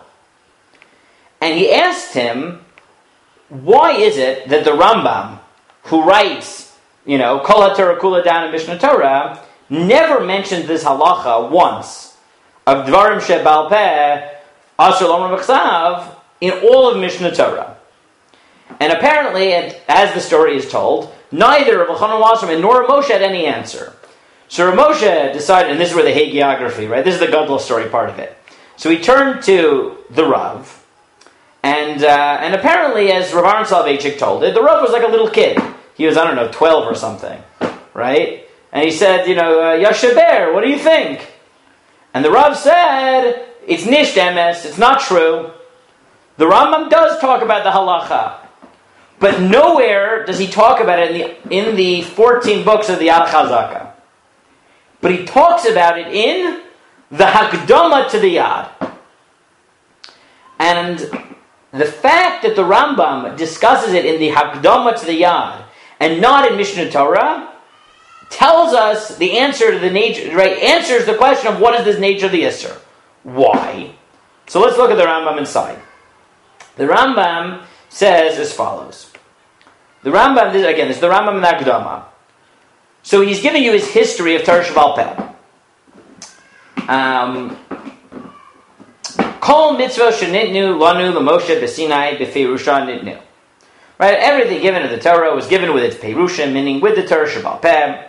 And he asked him, why is it that the Rambam, who writes, Kol HaTorah Kula down in Mishnah Torah, never mentions this halacha once of Dvarim Sheba'al Peh, Asur L'Omar B'Chsav, in all of Mishnah Torah. And apparently, as the story is told, neither Rav Elchanan Wasserman nor Moshe had any answer. So Moshe decided, and this is where the hagiography, right? This is the Gadol story part of it. So he turned to the Rav, and apparently, as Rav Aaron Soloveitchik told it, the Rav was like a little kid. He was, 12 or something, right? And he said, Yashaber, what do you think? And the Rav said, it's nish emes, it's not true. The Rambam does talk about the halacha, but nowhere does he talk about it in the 14 books of the Al Chazaka. But he talks about it in the Hakdama to the Yad. And the fact that the Rambam discusses it in the Hakdama to the Yad and not in Mishnah Torah tells us the answer to the nature, right? Answers the question of what is this nature of the Isser. Why? So let's look at the Rambam inside. The Rambam says as follows. The Rambam, this is the Rambam in the Hakdama. So he's giving you his history of Torah Sheba'al Peh. Kol mitzvah shenitnu lanu l'Moshe b'Sinai b'Feirusha nitnu. Right, everything given in the Torah was given with its Peirusha, meaning with the Torah Sheba'al Peh,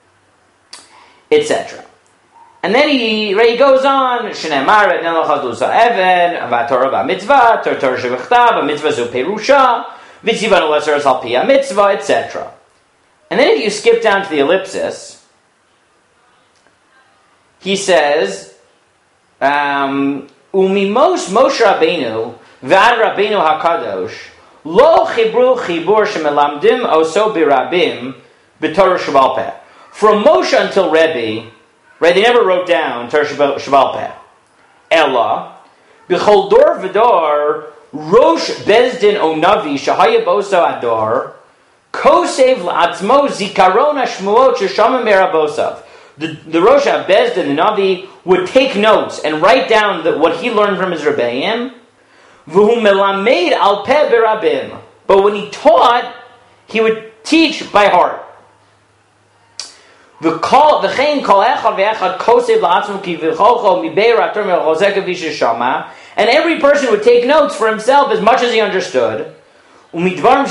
etc. And then he goes on, Shneimar et nelochadu za'even, v'atorah v'amitzvah, Torah shebechtav, v'amitzvah zu Peirusha, v'tzivanu l'aseret al pi hamitzvah, etc. And then if you skip down to the ellipsis, he says, Umimos Moshe Rabbeinu v'ad Rabbeinu HaKadosh lo chibru chibur shemelamdim oso birabim b'Torah Sheba'al Peh. From Moshe until Rebbe, right, they never wrote down Torah Sheba'al Peh. Ella b'chol dor v'dor rosh bezdin onavi shahaya boso ador kosev la'atzmo zikaron hashmuot sheshamim merabosav. The Rosh HaBezdin, the Navi, would take notes and write down what he learned from his Rebbeim. V'hu melamed al peh berabim. But when he taught, he would teach by heart. V'chein kol echad ve'echad kosev la'atzmo ki v'cholcho mibei rator me'chozek v'sheshama. And every person would take notes for himself as much as he understood. And you write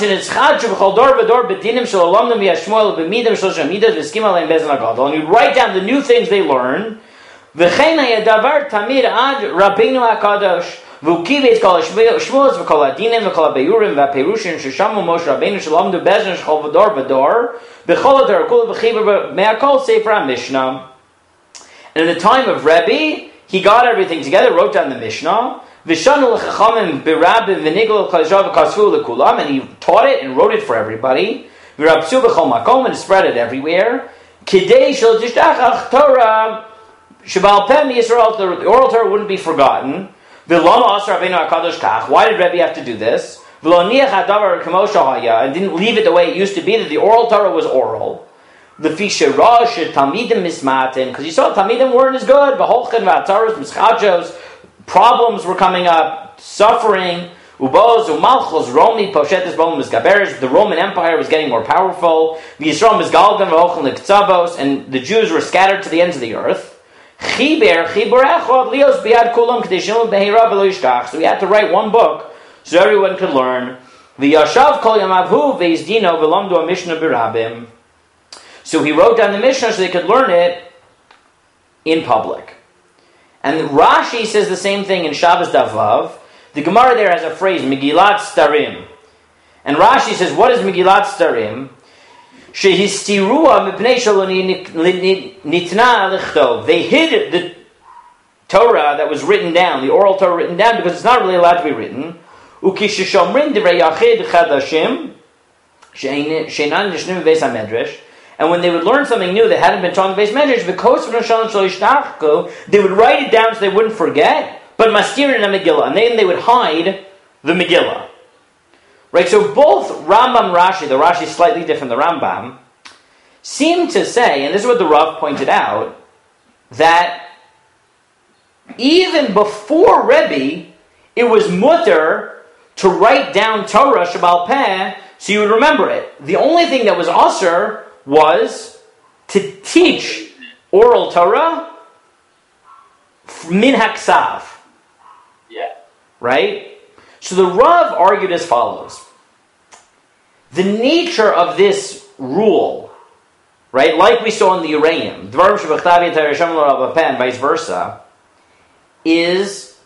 down the new things they learn. And in the time of Rebbe, he got everything together, wrote down the Mishnah, and he taught it and wrote it for everybody, and spread it everywhere. The oral Torah wouldn't be forgotten. Why did Rebbe have to do this? And didn't leave it the way it used to be, that the oral Torah was oral. Because you saw Talmidim weren't as good. Problems were coming up, suffering. The Roman Empire was getting more powerful. And the Jews were scattered to the ends of the earth. So we had to write one book so everyone could learn. So he wrote down the Mishnah so they could learn it in public. And Rashi says the same thing in Shabbos Davav. The Gemara there has a phrase, Megillat Starim. And Rashi says, what is Megillat Starim? They hid the Torah that was written down, the oral Torah written down, because it's not really allowed to be written. And when they would learn something new that hadn't been taught in the base medrash, they would write it down so they wouldn't forget, but mastir in a Megillah, and then they would hide the Megillah. Right, so both Rambam and Rashi, the Rashi is slightly different than the Rambam, seem to say, and this is what the Rav pointed out, that even before Rebbe, it was mutter to write down Torah Shabbal Peh so you would remember it. The only thing that was asur was to teach oral Torah min haksav. Yeah. Right? So the Rav argued as follows. The nature of this rule, right, like we saw in the Uraim, Dvarim Shebachtav Yetayr Hashem L'Rav Peh and vice versa, is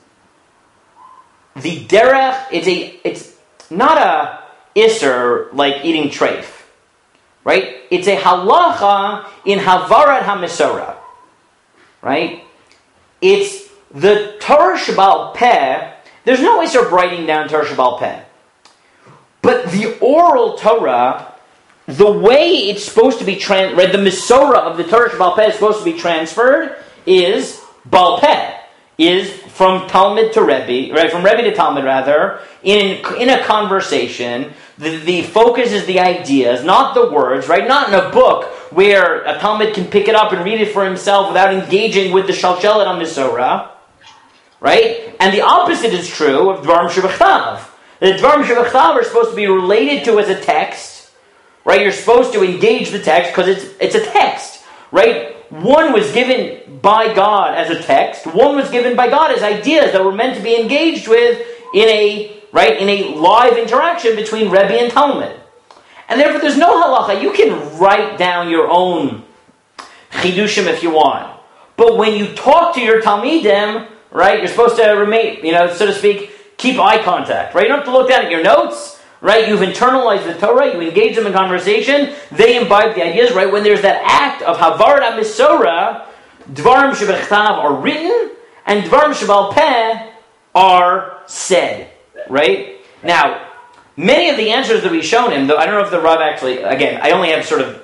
the derech, it's not a isser like eating treif. Right? It's a halacha in Havarat HaMesorah. Right? It's the Torah Shabbal Peh. There's no way of writing down Torah Shabbal Peh. But the oral Torah, the way it's supposed to be the Mesorah of the Torah Shabbal Peh is supposed to be transferred is Bal Peh. Is from Talmud to Rebbe, right? From Rebbe to Talmud, rather, in a conversation. The focus is the ideas, not the words, right? Not in a book where a Talmud can pick it up and read it for himself without engaging with the Shalshelet on Mesorah, right? And the opposite is true of Dvarim Shebachtav. The Dvarim Shebachtav are supposed to be related to as a text, right? You're supposed to engage the text because it's a text, right? One was given by God as a text. One was given by God as ideas that were meant to be engaged with in a live interaction between Rebbe and Talmud. And therefore there's no halacha. You can write down your own chidushim if you want. But when you talk to your Talmidim, right, you're supposed to remain, so to speak, keep eye contact, right? You don't have to look down at your notes. Right, you've internalized the Torah, you engage them in conversation, they imbibe the ideas, right? When there's that act of Havarat HaMesorah, Dvarim Shebechtav are written, and Dvarim Shabbal Peh are said, right? Now, many of the answers that we've shown him, though I don't know if the Rav actually, again, I only have sort of,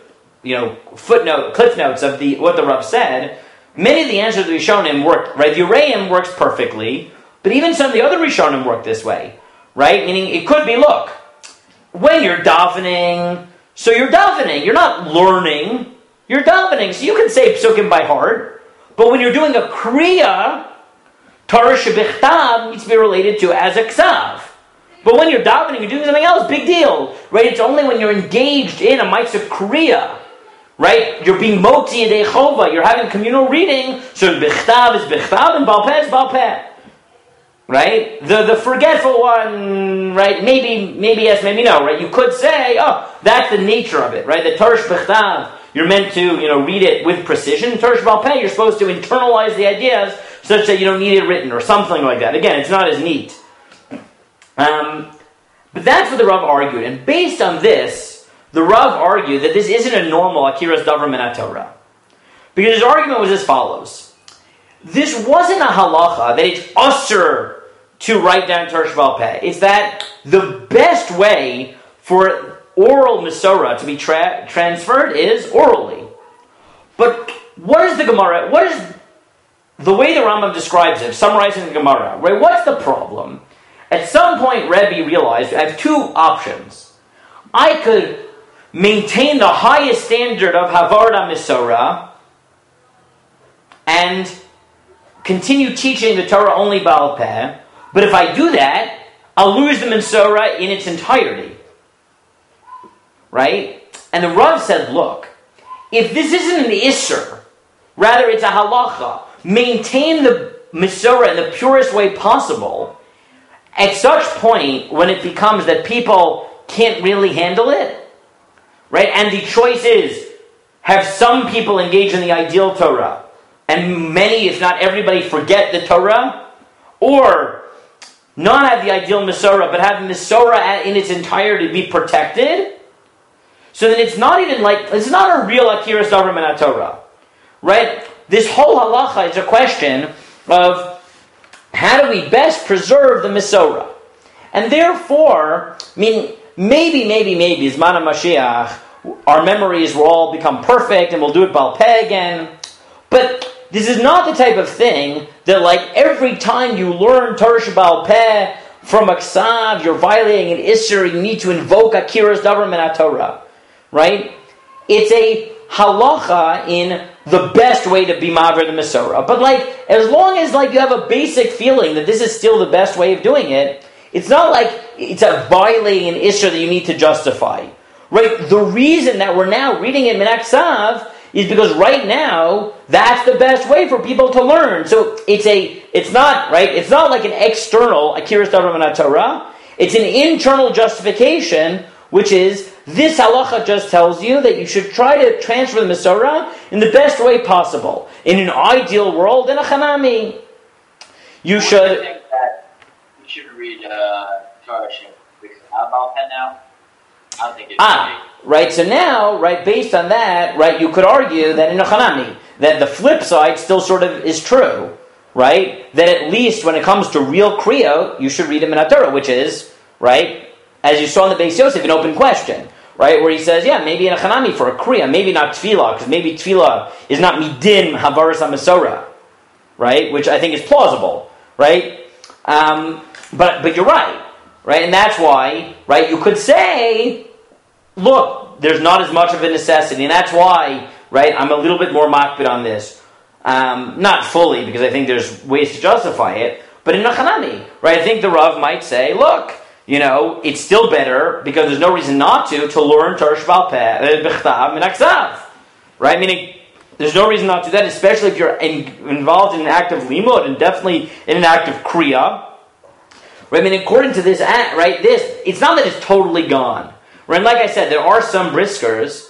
cliff notes of what the Rav said. Many of the answers that we've shown him worked, right? The Uraim works perfectly, but even some of the other Rishonim work this way, right? Meaning, it could be, look, when you're davening, so you're davening. You're not learning. You're davening. So you can say psukim by heart. But when you're doing a kriya, Torah shebichtav needs to be related to as a ksav. But when you're davening, you're doing something else. Big deal. Right? It's only when you're engaged in a mitzvah kriya. Right? You're being motzi yedei chova. You're having communal reading. So bichtav is bichtav and Baal Peh is Baal Peh. right? The forgetful one, right? Maybe yes, maybe no, right? You could say, oh, that's the nature of it, right? The Torah Bechtav, you're meant to, read it with precision. Torah Baal Peh, you're supposed to internalize the ideas such that you don't need it written or something like that. Again, it's not as neat. But that's what the Rav argued, and based on this, the Rav argued that this isn't a normal Akiras Davar Min HaTorah. Because his argument was as follows. This wasn't a halacha that it's usher to write down Torah Baal Peh. It's that the best way for oral Masorah to be transferred is orally. But what is the Gemara, what is the way the Rambam describes it, summarizing the Gemara, right? What's the problem? At some point, Rebbe realized I have two options. I could maintain the highest standard of Havarda Masorah and continue teaching the Torah only Baal Peh, but if I do that, I'll lose the Masorah in its entirety. Right? And the Rav said, look, if this isn't an Isser, rather it's a halacha, maintain the Masorah in the purest way possible, at such point, when it becomes that people can't really handle it, right? And the choice is, have some people engage in the ideal Torah, and many, if not everybody, forget the Torah, or not have the ideal Masorah, but have the Masorah in its entirety be protected, so then it's not even like, it's not a real Akiras Davar Min HaTorah, right? This whole halacha is a question of how do we best preserve the Masorah? And therefore, maybe, Zman HaMashiach, our memories will all become perfect and we'll do it Baal Peh again. But this is not the type of thing that like every time you learn Torah Baal Peh from a Ksav, you're violating an Isser, you need to invoke Akiras Davar Min HaTorah. Right? It's a halacha in the best way to be maver the Masorah. But as long as you have a basic feeling that this is still the best way of doing it, it's not like it's a violating an Isser that you need to justify. Right? The reason that we're now reading it Min HaKsav is because right now that's the best way for people to learn. So it's not like an external Akiras Davar Min HaTorah. It's an internal justification, which is this halacha just tells you that you should try to transfer the Masorah in the best way possible. In an ideal world, in a Chanami, you should. I think that you should read Torah Baal Peh now. I don't think it's right. So now, right, based on that, right, you could argue that in a Chanami, that the flip side still sort of is true, right? That at least when it comes to real Kriya, you should read him in HaTorah, which is, right, as you saw in the Beis Yosef, an open question. Right, where he says, maybe in a Chanami for a Kriya, maybe not Tefillah, because maybe Tefillah is not Midin Havaras HaMasorah, right, which I think is plausible, right, but you're right, and that's why, right, you could say, look, there's not as much of a necessity, and that's why, right, I'm a little bit more makbid on this, not fully, because I think there's ways to justify it, but in a Chanami, right, I think the Rav might say, look, it's still better because there's no reason not to learn Torah Baal Peh, Bechtav, Min HaKsav. Right? Meaning, there's no reason not to do that, especially if you're involved in an act of limud and definitely in an act of kriya. Right? I mean, according to this, right, it's not that it's totally gone. Right? And like I said, there are some briskers,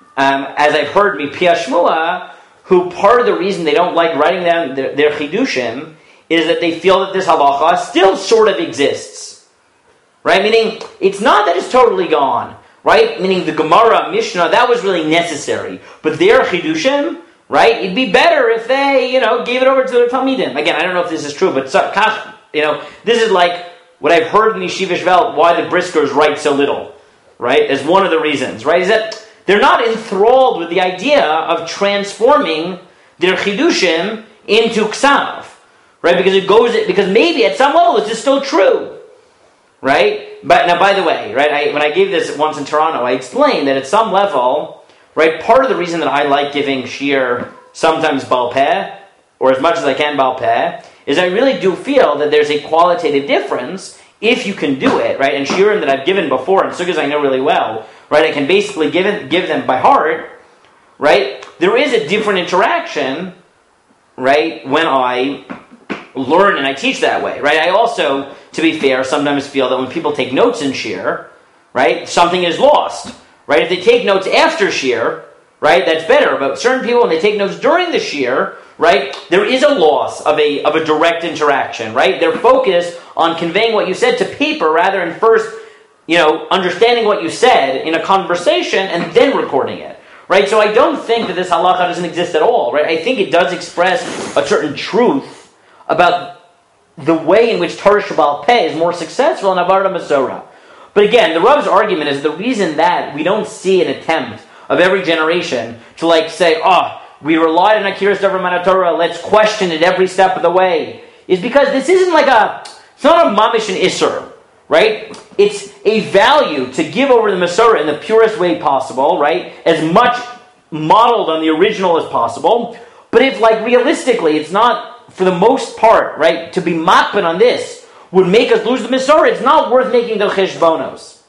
as I've heard Mipia Shmua, who part of the reason they don't like writing down their chidushim is that they feel that this halacha still sort of exists. Right? Meaning, it's not that it's totally gone. Right? Meaning the Gemara, Mishnah, that was really necessary. But their Chidushim, right? It'd be better if they, gave it over to their Talmidim. Again, I don't know if this is true, but, this is like what I've heard in Yeshiva Shvel, why the Briskers write so little. Right? As one of the reasons. Right? Is that they're not enthralled with the idea of transforming their Chidushim into Ksav. Right? Because maybe at some level this is still true. Right? But now, by the way, right, when I gave this once in Toronto, I explained that at some level, right, part of the reason that I like giving Shir sometimes Baal Peh, or as much as I can Baal Peh, is I really do feel that there's a qualitative difference if you can do it, right? And Shirim that I've given before, and Sugas I know really well, right, I can basically give them by heart, right? There is a different interaction, right, when I learn and I teach that way, right? I also, to be fair, sometimes feel that when people take notes in Shir, right, something is lost, right? If they take notes after Shir, right, that's better. But certain people, when they take notes during the Shir, right, there is a loss of a direct interaction, right? They're focused on conveying what you said to paper rather than first, understanding what you said in a conversation and then recording it, right? So I don't think that this halacha doesn't exist at all, right? I think it does express a certain truth about the way in which Torah Sheba'al Peh is more successful in Avodah Masorah. But again, the Rav's argument is the reason that we don't see an attempt of every generation to say, we relied on Akiras Davar Mana Torah, let's question it every step of the way, is because this isn't it's not a mamish and isser, right? It's a value to give over the Masorah in the purest way possible, right? As much modeled on the original as possible. But if, realistically, it's not, for the most part, right, to be makban on this would make us lose the Masorah. It's not worth making the cheshbonos.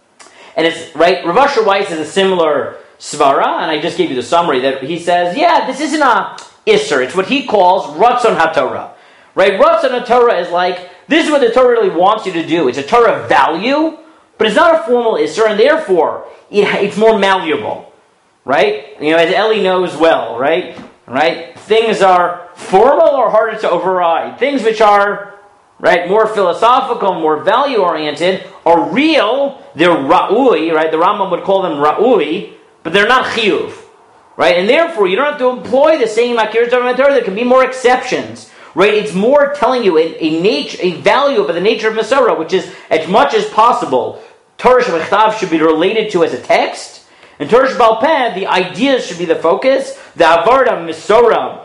And it's, right, Rav Asher Weiss has a similar svara, and I just gave you the summary, that he says, this isn't a isser. It's what he calls Ratzon HaTorah. Right? Ratzon HaTorah is this is what the Torah really wants you to do. It's a Torah value, but it's not a formal isser, and therefore, it's more malleable. Right? As Eli knows well, right? Right? Things are formal or harder to override. Things which are, right, more philosophical, more value-oriented, are real, they're ra'ui, right? The Rambam would call them ra'ui, but they're not chiyuv, right? And therefore, you don't have to employ the same Akiras Davar Torah. There can be more exceptions, right? It's more telling you a value of the nature of Masorah, which is, as much as possible, Torah Shebechtav should be related to as a text, and Torah Sheba'al Peh, the ideas should be the focus. The Avodah Masorah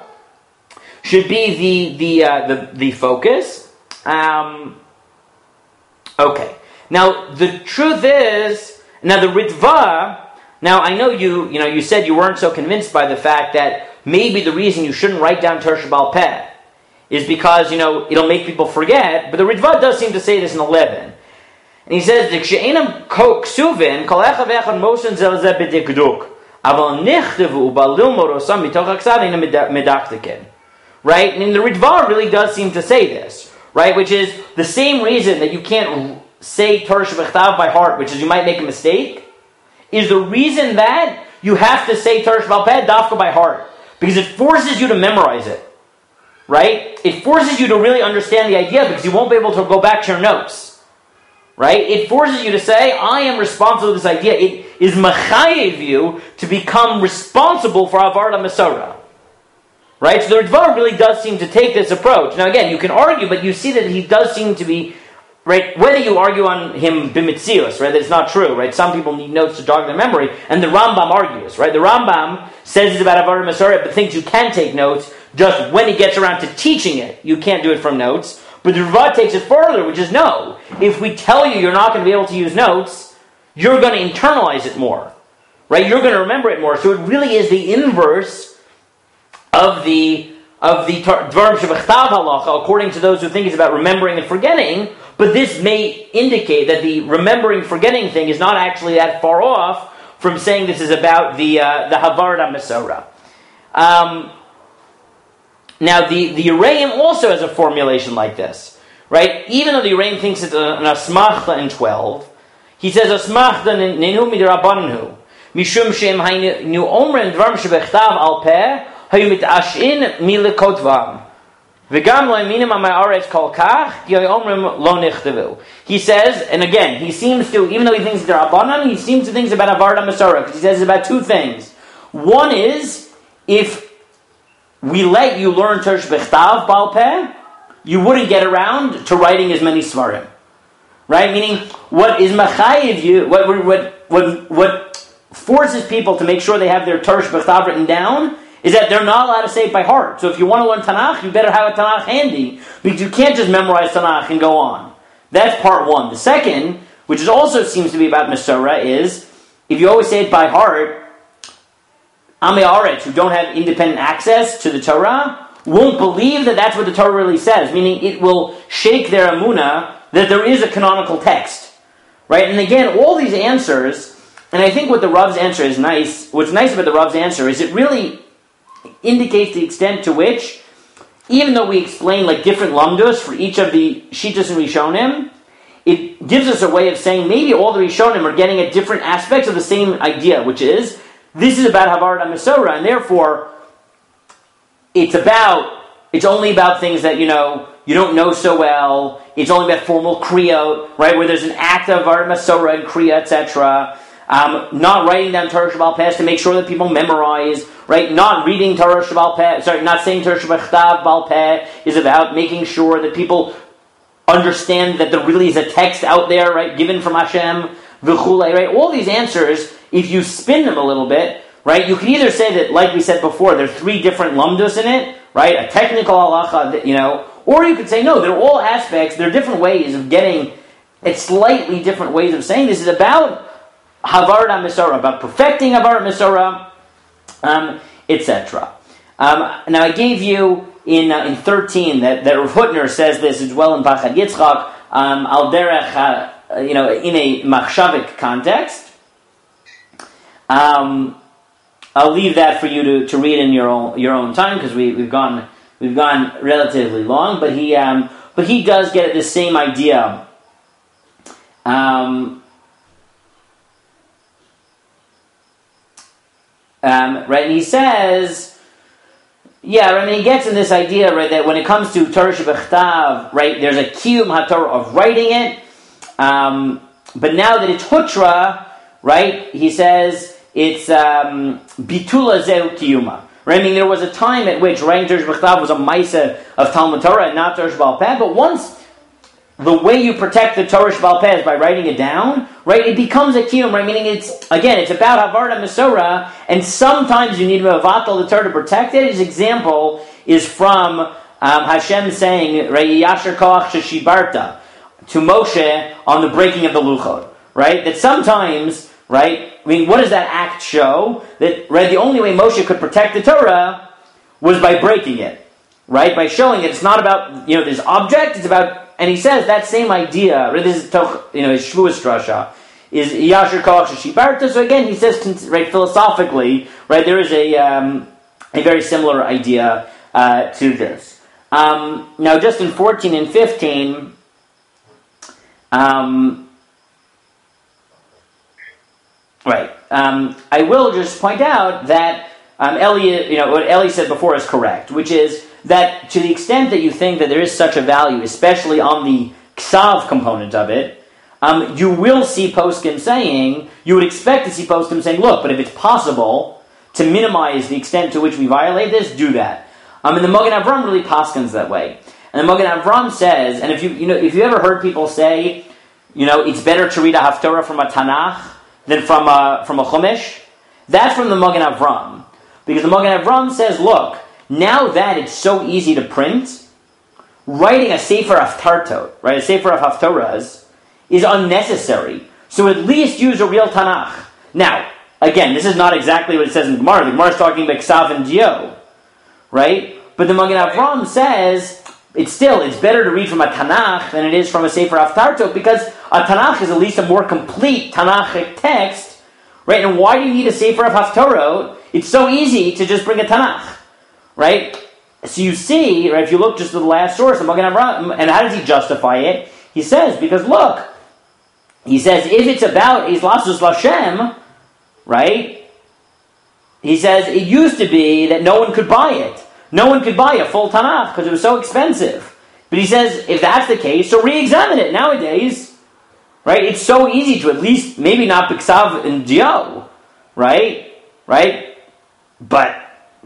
should be the focus. Okay. Now the truth is, the Ritva. Now I know you said you weren't so convinced by the fact that maybe the reason you shouldn't write down Torah Sheba'al Peh is because it'll make people forget. But the Ritva does seem to say this in 11. And he says, right? And the Ritva really does seem to say this, right? Which is the same reason that you can't say Torah Shebechtav by heart, which is you might make a mistake, is the reason that you have to say Torah Sheba'al Peh dafka by heart. Because it forces you to memorize it, right? It forces you to really understand the idea because you won't be able to go back to your notes. Right? It forces you to say, I am responsible for this idea. It is machayev you to become responsible for Avodah Masorah. Right? So the Ritva really does seem to take this approach. Now again, you can argue, but you see that he does seem to be, right, whether you argue on him b'mitzius, right, that it's not true, right? Some people need notes to jog their memory, and the Rambam argues, right? The Rambam says it's about Avodah Masorah, but thinks you can take notes, just when he gets around to teaching it, you can't do it from notes. But the Ritva takes it further, which is no. If we tell you you're not going to be able to use notes, you're going to internalize it more. Right? You're going to remember it more. So it really is the inverse of the Dvarim Shebechtav halacha, according to those who think it's about remembering and forgetting. But this may indicate that the remembering, forgetting thing is not actually that far off from saying this is about the Havadah Masorah. Now, the Yereim also has a formulation like this, right? Even though the Yereim thinks it's an asmachta in 12, he says asmachta nenu midrabannu mishum shem haynu omren dvarim shebechtav al peh hayu mitashin milekotvam v'gam lo eminim amayaretz kol kach yoy omrim lo nichtavu. He says, and again, he seems to, even though he thinks it's Rabbanan, he seems to think it's about Avodah Masorah, because he says it's about two things. One is, if we let you learn Torah Shebechtav Ba'al Peh, you wouldn't get around to writing as many Svarim. Right? Meaning, what is Machayev you, what forces people to make sure they have their Torah Shebechtav written down, is that they're not allowed to say it by heart. So if you want to learn Tanakh, you better have a Tanakh handy, because you can't just memorize Tanakh and go on. That's part one. The second, which also seems to be about Masorah, is, if you always say it by heart, Amei Aretz, who don't have independent access to the Torah, won't believe that that's what the Torah really says, meaning it will shake their emunah that there is a canonical text. Right? And again, all these answers, and I think what the Rav's answer is nice, what's nice about the Rav's answer is it really indicates the extent to which even though we explain like different lamdos for each of the Shitas and Rishonim, it gives us a way of saying maybe all the Rishonim are getting at different aspects of the same idea, which is, this is about Havarat HaMesorah, and therefore, it's only about things that, you don't know so well. It's only about formal Kriya, right, where there's an act of Havarat HaMesorah and Kriya, etc. Not writing down Torah Sheba'al Peh to make sure that people memorize, right? Not reading Torah Sheba'al Peh, not saying Torah Sheba'al Peh is about making sure that people understand that there really is a text out there, right, given from Hashem, v'chulei, right? All these answers, if you spin them a little bit, right, you can either say that, like we said before, there are 3 different lamdos in it, right, a technical halacha, or you could say, no, they're all aspects, they're different ways of getting, it's slightly different ways of saying this is about Havarat HaMesorah, about perfecting Havarat HaMesorah, etc. Now I gave you in 13 that Rav Hutner says this as well in Pachad Yitzchak, al derech, in a machshavik context. I'll leave that for you to read in your own time because we've gone relatively long, but he does get at the same idea. Right, and he says, he gets in this idea, right, that when it comes to Torah Shebechtav, right, there's a kiyum haTorah of writing it, but now that it's hutra, right, he says it's bitula zeu kiyuma. Right, there was a time at which writing Torah Shebechtav was a maisa of Talmud Torah and not Torah Sheba'al Peh, but once the way you protect the Torah Sheba'al Peh is by writing it down, right? It becomes a kiyum, right? Meaning it's about Havarat HaMesorah, and sometimes you need to mevatel the Torah to protect it. His example is from Hashem saying, right, Yasher Koach Sheshibarta, to Moshe on the breaking of the Luchot, right? That sometimes, right, what does that act show? That, right, the only way Moshe could protect the Torah was by breaking it, right? By showing that it's not about, this object, it's about. And he says that same idea, right, this is his Shvuas Drasha, is Yasher Koach Sheshibarta. So again, he says, right, philosophically, right, there is a very similar idea to this. Now, just in 14 and 15, right, I will just point out that Eli, what Eli said before is correct, which is that to the extent that you think that there is such a value, especially on the ksav component of it, you will see poskim saying, you would expect to see poskim saying, look, but if it's possible to minimize the extent to which we violate this, do that. And the Magen Avram really paskins that way. And the Magen Avram says, and if you ever heard people say, it's better to read a haftorah from a Tanakh than from a Chumash, that's from the Magen Avram. Because the Magen Avram says, look, now that it's so easy to print, writing a Sefer Haftartot, right, a Sefer of Haftorahs, is unnecessary. So at least use a real Tanakh. Now, again, this is not exactly what it says in the Gemara. The Gemara is talking about Ksav and Dio, right? But the Magen Avram says, it's better to read from a Tanakh than it is from a Sefer Haftartot, because a Tanakh is at least a more complete Tanakhic text, right? And why do you need a Sefer of Haftarot? It's so easy to just bring a Tanakh. Right? So you see, right, if you look just at the last source, the Magen Avram, and how does he justify it? He says, because look, he says, if it's about Islasus Lashem, right, he says, it used to be that no one could buy it. No one could buy a full Tanakh because it was so expensive. But he says, if that's the case, so re-examine it nowadays. Right? It's so easy to at least, maybe not B'Ksav and Dio, right? Right? But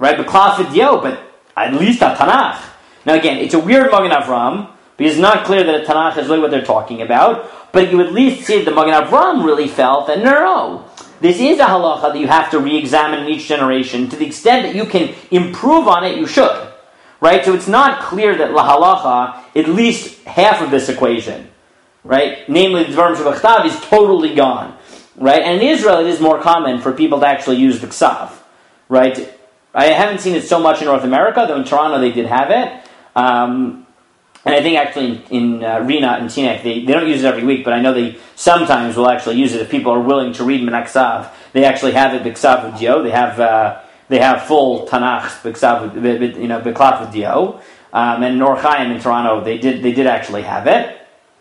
Klaf but at least a Tanakh. Now again, it's a weird Magen Avram, because it's not clear that a Tanakh is really what they're talking about, but you at least see that the Magen Avram really felt that no, this is a halacha that you have to re-examine in each generation. To the extent that you can improve on it, you should. Right? So it's not clear that la halacha, at least half of this equation, right? Namely, the Dvarim Shebechtav is totally gone. Right? And in Israel, it is more common for people to actually use the Ksav. Right? I haven't seen it so much in North America, though in Toronto they did have it. And I think actually in Rena and Teaneck, they don't use it every week, but I know they sometimes will actually use it if people are willing to read Menaksav. They actually have it, B'Ksav Dio. They have they have full Tanakh, B'Klaf V'Dio, and in Or Chaim in Toronto, they did actually have it.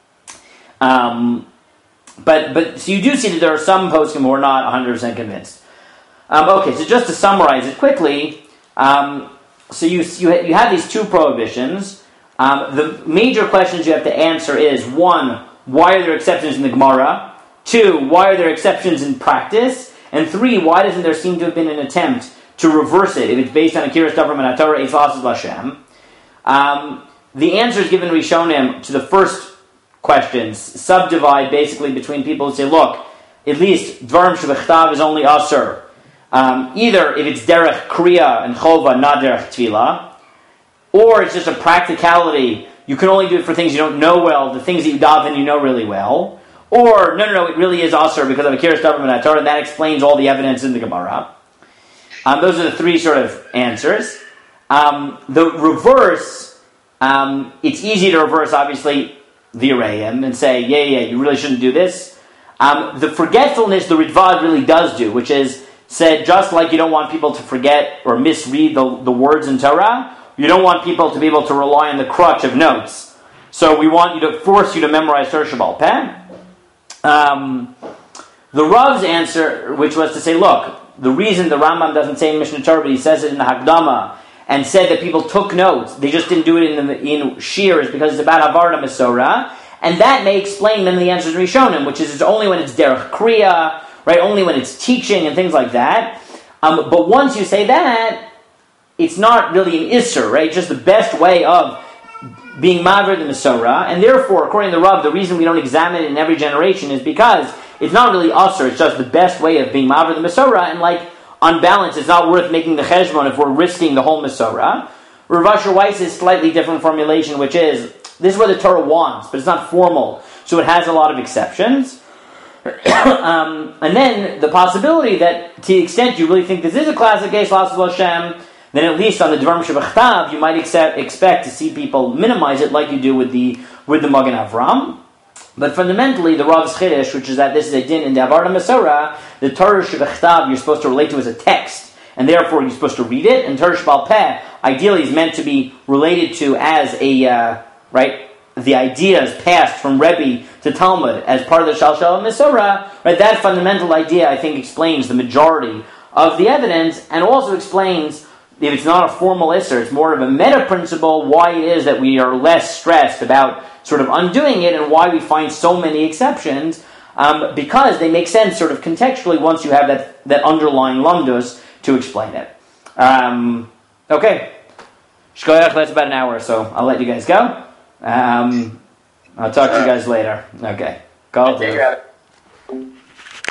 But so you do see that there are some poskim who are not 100% convinced. Okay, so just to summarize it quickly, so you have these two prohibitions. The major questions you have to answer is, 1, why are there exceptions in the Gemara? 2, why are there exceptions in practice? And 3, why doesn't there seem to have been an attempt to reverse it if it's based on Akiras Davram and Torah Eitz Lasses Lashem? The answers given Rishonim to the first questions subdivide basically between people who say, look, at least Dvarim Shebechtav is only Asur. Either if it's Derech Kriya and Chova, not Derech Tefillah, or it's just a practicality. You can only do it for things you don't know well, the things that you daven you know really well. Or, no, it really is Asur because of Akiras Davram and Torah, and that explains all the evidence in the Gemara. Those are the three sort of answers. The reverse, it's easy to reverse, obviously, the Arayim and say, yeah, you really shouldn't do this. The forgetfulness the Ritvad really does do, which is said just like you don't want people to forget or misread the words in Torah, you don't want people to be able to rely on the crutch of notes. So we want you to force you to memorize Torah Sheba'al Peh. The Rav's answer, which was to say, look, the reason the Rambam doesn't say in Mishnah Torah, but he says it in the Hakdama, and said that people took notes, they just didn't do it in Shir, is because it's about Havarta Mesorah, and that may explain then the answers in Rishonim, which is it's only when it's Derech Kriya, right, only when it's teaching and things like that. But once you say that, it's not really an Isser, right, it's just the best way of being Maver the Mesorah, and therefore, according to the Rav, the reason we don't examine it in every generation is because it's not really Asr, it's just the best way of being Maver the Mesorah, and on balance, it's not worth making the cheshbon if we're risking the whole Mesorah. Rav Asher Weiss's slightly different formulation, which is, this is what the Torah wants, but it's not formal, so it has a lot of exceptions. And then the possibility that, to the extent you really think this is a classic case, Lasses Lashem, then at least on the Dvarim Shebechtav, you might expect to see people minimize it like you do with the Magen Avram. But fundamentally, the Rav's Chiddush, which is that this is a din in the Havarta Mesorah, the Torah Shebechtav you're supposed to relate to as a text, and therefore you're supposed to read it, and Torah Sheba'al Peh ideally is meant to be related to as a, the ideas passed from Rebbe to Talmud as part of the Shalshal Mesorah, right? That fundamental idea, I think, explains the majority of the evidence, and also explains, if it's not a formal Isser, it's more of a meta principle, why it is that we are less stressed about sort of undoing it, and why we find so many exceptions, because they make sense sort of contextually once you have that underlying lumdus to explain it. Okay. Shkoyach, that's about an hour, so I'll let you guys go. I'll talk to you guys later. Okay. Call.